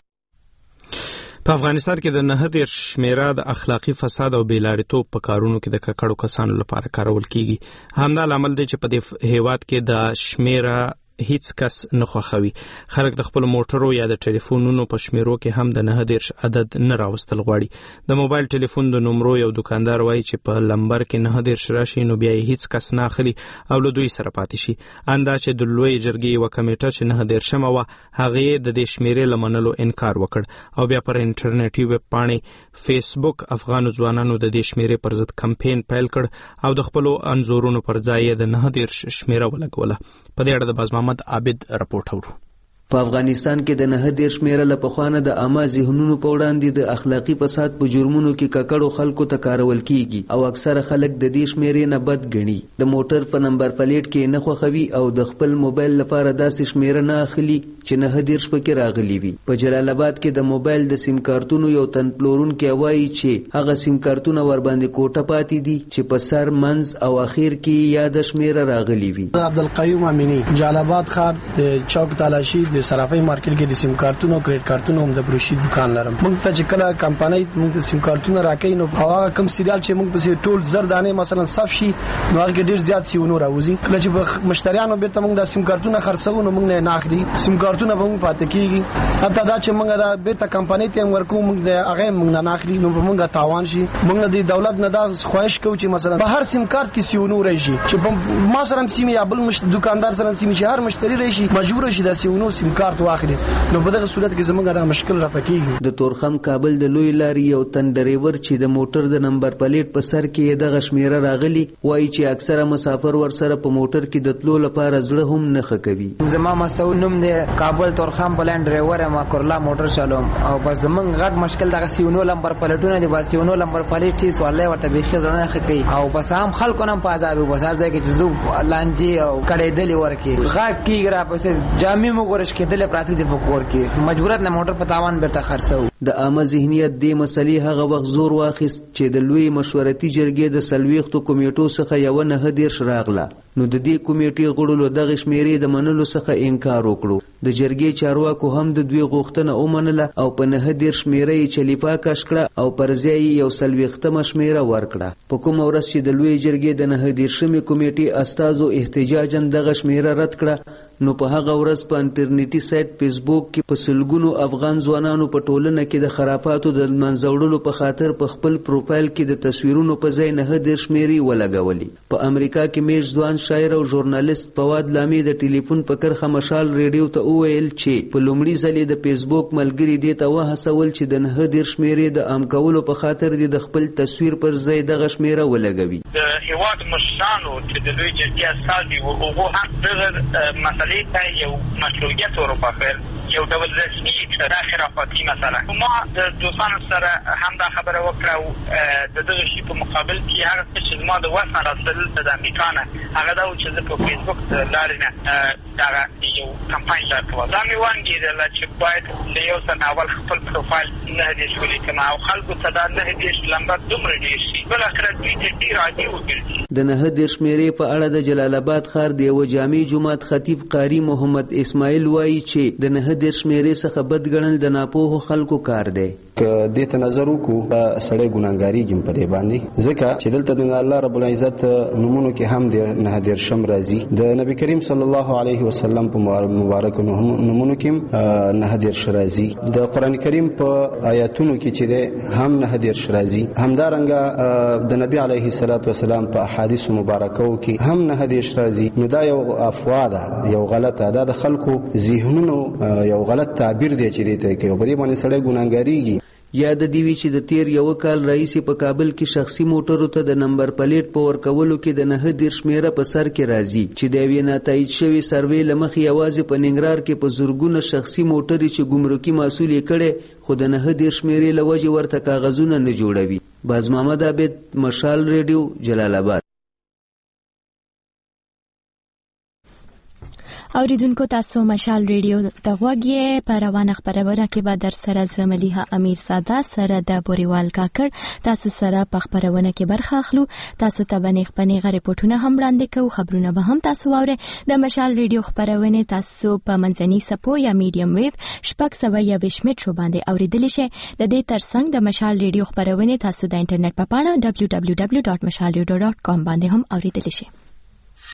په افغانستان کې د نه دېرش شمیره د اخلاقی فساد او بیلارتوب په کارونو کې د ککړو کسانو لپاره کارول کیږي. همدا لامل دی چې په دې هیواد کې د شمیره هیڅ کس نه خوښوي. خلک د خپل موټرو یا د ټلیفونونو په شمیرو کې هم د نه دېرش عدد نه راوستل غواړي. د موبایل ټلیفون د نمبرو یو دکاندار وایي چې په لمبر کې نه دېرش راشي نو بیا هیڅ کس نه اخلي او له دوی سره پاتې شي. اندا چې د لوی جرګې یو کمیټه چې نه دېرشمه وه هغه د دې شمیرې لمنلو انکار وکړ او بیا پر انټرنیټي ویب پاڼې فیسبوک افغان ځوانانو د دې شمیرې پر ضد کمپاین پیل کړ او د خپل انزورونو پر ځای د نه دېرش شمیره ولګوله. په دې اړه د باز محمد عابد رپورټ اورو. په افغانستان کې د نه دېرش شمیره له پخوانه د عامه ذهنونو په وړاندې د اخلاقی فساد په جرمونو کې ککړو خلکو ته کارول کیږي او اکثره خلک د دې شمیرې نه بد ګڼي. د موټر په نمبر پلیټ کې نه خوښوي او د خپل موبایل لپاره داسې شمیره نه اخلي چې نه دېرش پکې راغلي وي. په جلال آباد کې د موبایل د سیم کارتونو یو تن پلورونکی وایي چې هغه سیم کارتونه ور باندې کوټه پاتې دي چې په سر منځ او اخر کې یاد شمیره راغلي وي. عبدالقیوم امینی، جلال آباد ښار د چوک تالاشي د صرافي مارکیټ کې د سیم کارتونو او کریډټ کارتونو هم د بروشي دکان لرم. موږ ته چې کله کمپنۍ موږ د سیم کارتونو راکې نو هغه کم سیریال چې موږ په ټول زر دانه مثلا صف شي نو هغه ډیر زیات سیونو راوځي. کله چې مشتریانو بیرته موږ د سیم کارتونو خرڅو نو موږ نه ناخلي، سیم کارتونو به موږ پاتې کیږي. حتی دا چې موږ د بیرته کمپنۍ ته ورکو موږ د هغه موږ نه ناخلي نو موږ تاوان شي. موږ د دولت نه دا خواهش کوو چې مثلا په هر سیم کارت کې سیونو راشي چې ما سره سیم یا بل مش دکاندار سره سیم چې هر مشتری راشي مجبور شي د سیونو سیم کارت واخلي. نو په دغه صورت کې زموږ دا مشکل راپکیږي. د تورخم کابل د لوی لاري یو تن ډرایور چې د موټر د نمبر پلیټ په سر کې دغه شمیره راغلی وایي چې اکثره مسافر ور سره په موټر کې د تلو لپاره زړه هم نه خکوي. زما مسعود نوم دی، کابل تورخم بلند ډرایور ما کورلا موټر چلوم او بس زمونږ غټ مشکل دغه سیونو نمبر پلیټونه دی. بس سیونو نمبر پلیټ چې سوالای ورته به ښه زړه نه خکوي او بس هم خلکو نه په عذاب وسار ځای کې جزو لانجی او کړي دلی ورکی غاټ کیږي را پسې جامع مګورش کې دل پراتی دی کور کې مجبورت نه موټر په تاوان بیرته خرڅو. د عامه ذهنیت د مسلې هغه وخت زور واخیست چې د لوی مشورتي جرګې د سلويختو کمیټو څخه یو نه دېرش راغله. نو د دې کمیټې غړو دغه شمیرې د منلو څخه انکار وکړو. د جرګې چارواکو هم د دوی غوښتنه ومنله او په نه دېرش شمیرې چلیپا کش کړه او پر ځای یو سلويختمه شمیره ورکړه. په کوم ورځ چې د لوی جرګې د نه دېرشمې کمیټې استازو احتجاجاً دغه شمیره رد کړه نو په هغه ورځ په انټرنیټي سایت فیسبوک کې په سلګونو افغان ځوانانو په ټولنه کې د خرافاتو د منځوړلو په خاطر په خپل پروفایل کې د تصویرونو په ځای نه دېرش شمیرې ولګولې. په امریکا کې میش ځوان شاعر او ژورنالیست فواد لامي د ټلیفون په کرخه مشال ریډیو ته وویل چې په لومړي ځل د فیسبوک ملګری دې ته وهڅول چې د نه دېرش شمیرې د عام کولو په خاطر د خپل تصویر پر ځای دغه شمیره ولګوي. د هیواد مشرانو چې د لوی جرګې استازي وو هغه هم دغه مسلې ته یو مشروعیت ورپخېل، یو ډول رسمي دا خرافاتي مسله. ما د دوستانو سره هم دا خبره وکړه او د دغه شي په مقابل کې هغه چې زما د وس نه راسل د امریکا نه هغه دا چې زه په فیسبوک لارې نه دا یو کمپاین جوړ کړم. دا مې وانګېدله چې باید له یو څه اول خپل پروفایل نه دېرش ولیکم او خلکو ته دا نه دېرش لمبر دومره ډېر شي بل اخر دوی ته ډیر عادي وګرځي. د نه دېرش شمیرې په اړه د جلال آباد ښار د یو جامع جماعت خطیب قاری محمد اسماعیل وایي چې د نه دېرش شمیرې څخه بد ګڼل د ناپوهو خلکو کار دی. که دې ته نظر وکړو سړی ګناهګاریږي په دې باندې، ځکه چې دلته د الله رب العزت نومونو کې هم د نه دېرشم راځي، د نبی کریم صلی الله علیه وسلم په مبارک نومونو کې نه دېرش راځي، د قران کریم په آیاتونو کې چې ده هم نه دېرش راځي، همدارنګه د نبی علیه الصلاۃ والسلام په احادیث مبارکو کې هم نه دېرش راځي. نو دا یو افوا ده، یو غلطه ده، د خلکو ذهنونو یو غلط تعبیر دی چې دی کوي، په دې باندې سړی ګناهګاریږي. یاد دی وی چې د تیر یو کال رئیس په کابل کې شخصي موټرو ته د نمبر پلیټ په ورکولو کې د نه دېرش شمیره په سر کې راځي، چې د یوې ناتایید شوی سروې لمخې یوازې په ننګرهار کې په زرګونه شخصي موټرې چې ګمرکي مسؤل یې کړي، خو د نه دېرش شمیرې له وجې ورته کاغذونه نه جوړوي. باز محمد عابد، مشال ریډیو، جلال آباد. اوریدونکو تاسو مشال ریډیو ته غوږ یې. په روانه خپرونه کې به در سره زه ملیحه امیر ساده سره د بوریوال کاکړ تاسو سره په خپرونه کې برخه اخلو. تاسو ته به نیغ په نیغه ریپورټونه هم وړاندې کوو، خبرونه به هم تاسو واورئ. د مشال ریډیو خپرونې تاسو په منځني څپو یا میډیم ویو شپږ سوه یوویشت میټرو باندې اوریدلی شئ. د دې ترڅنګ د مشال ریډیو خپرونې تاسو د انټرنیټ په پاڼه ډبلیو ډبلیو ډبلیو ډاټ مشال ریډیو ډاټ کام باندې هم اوریدلی شئ.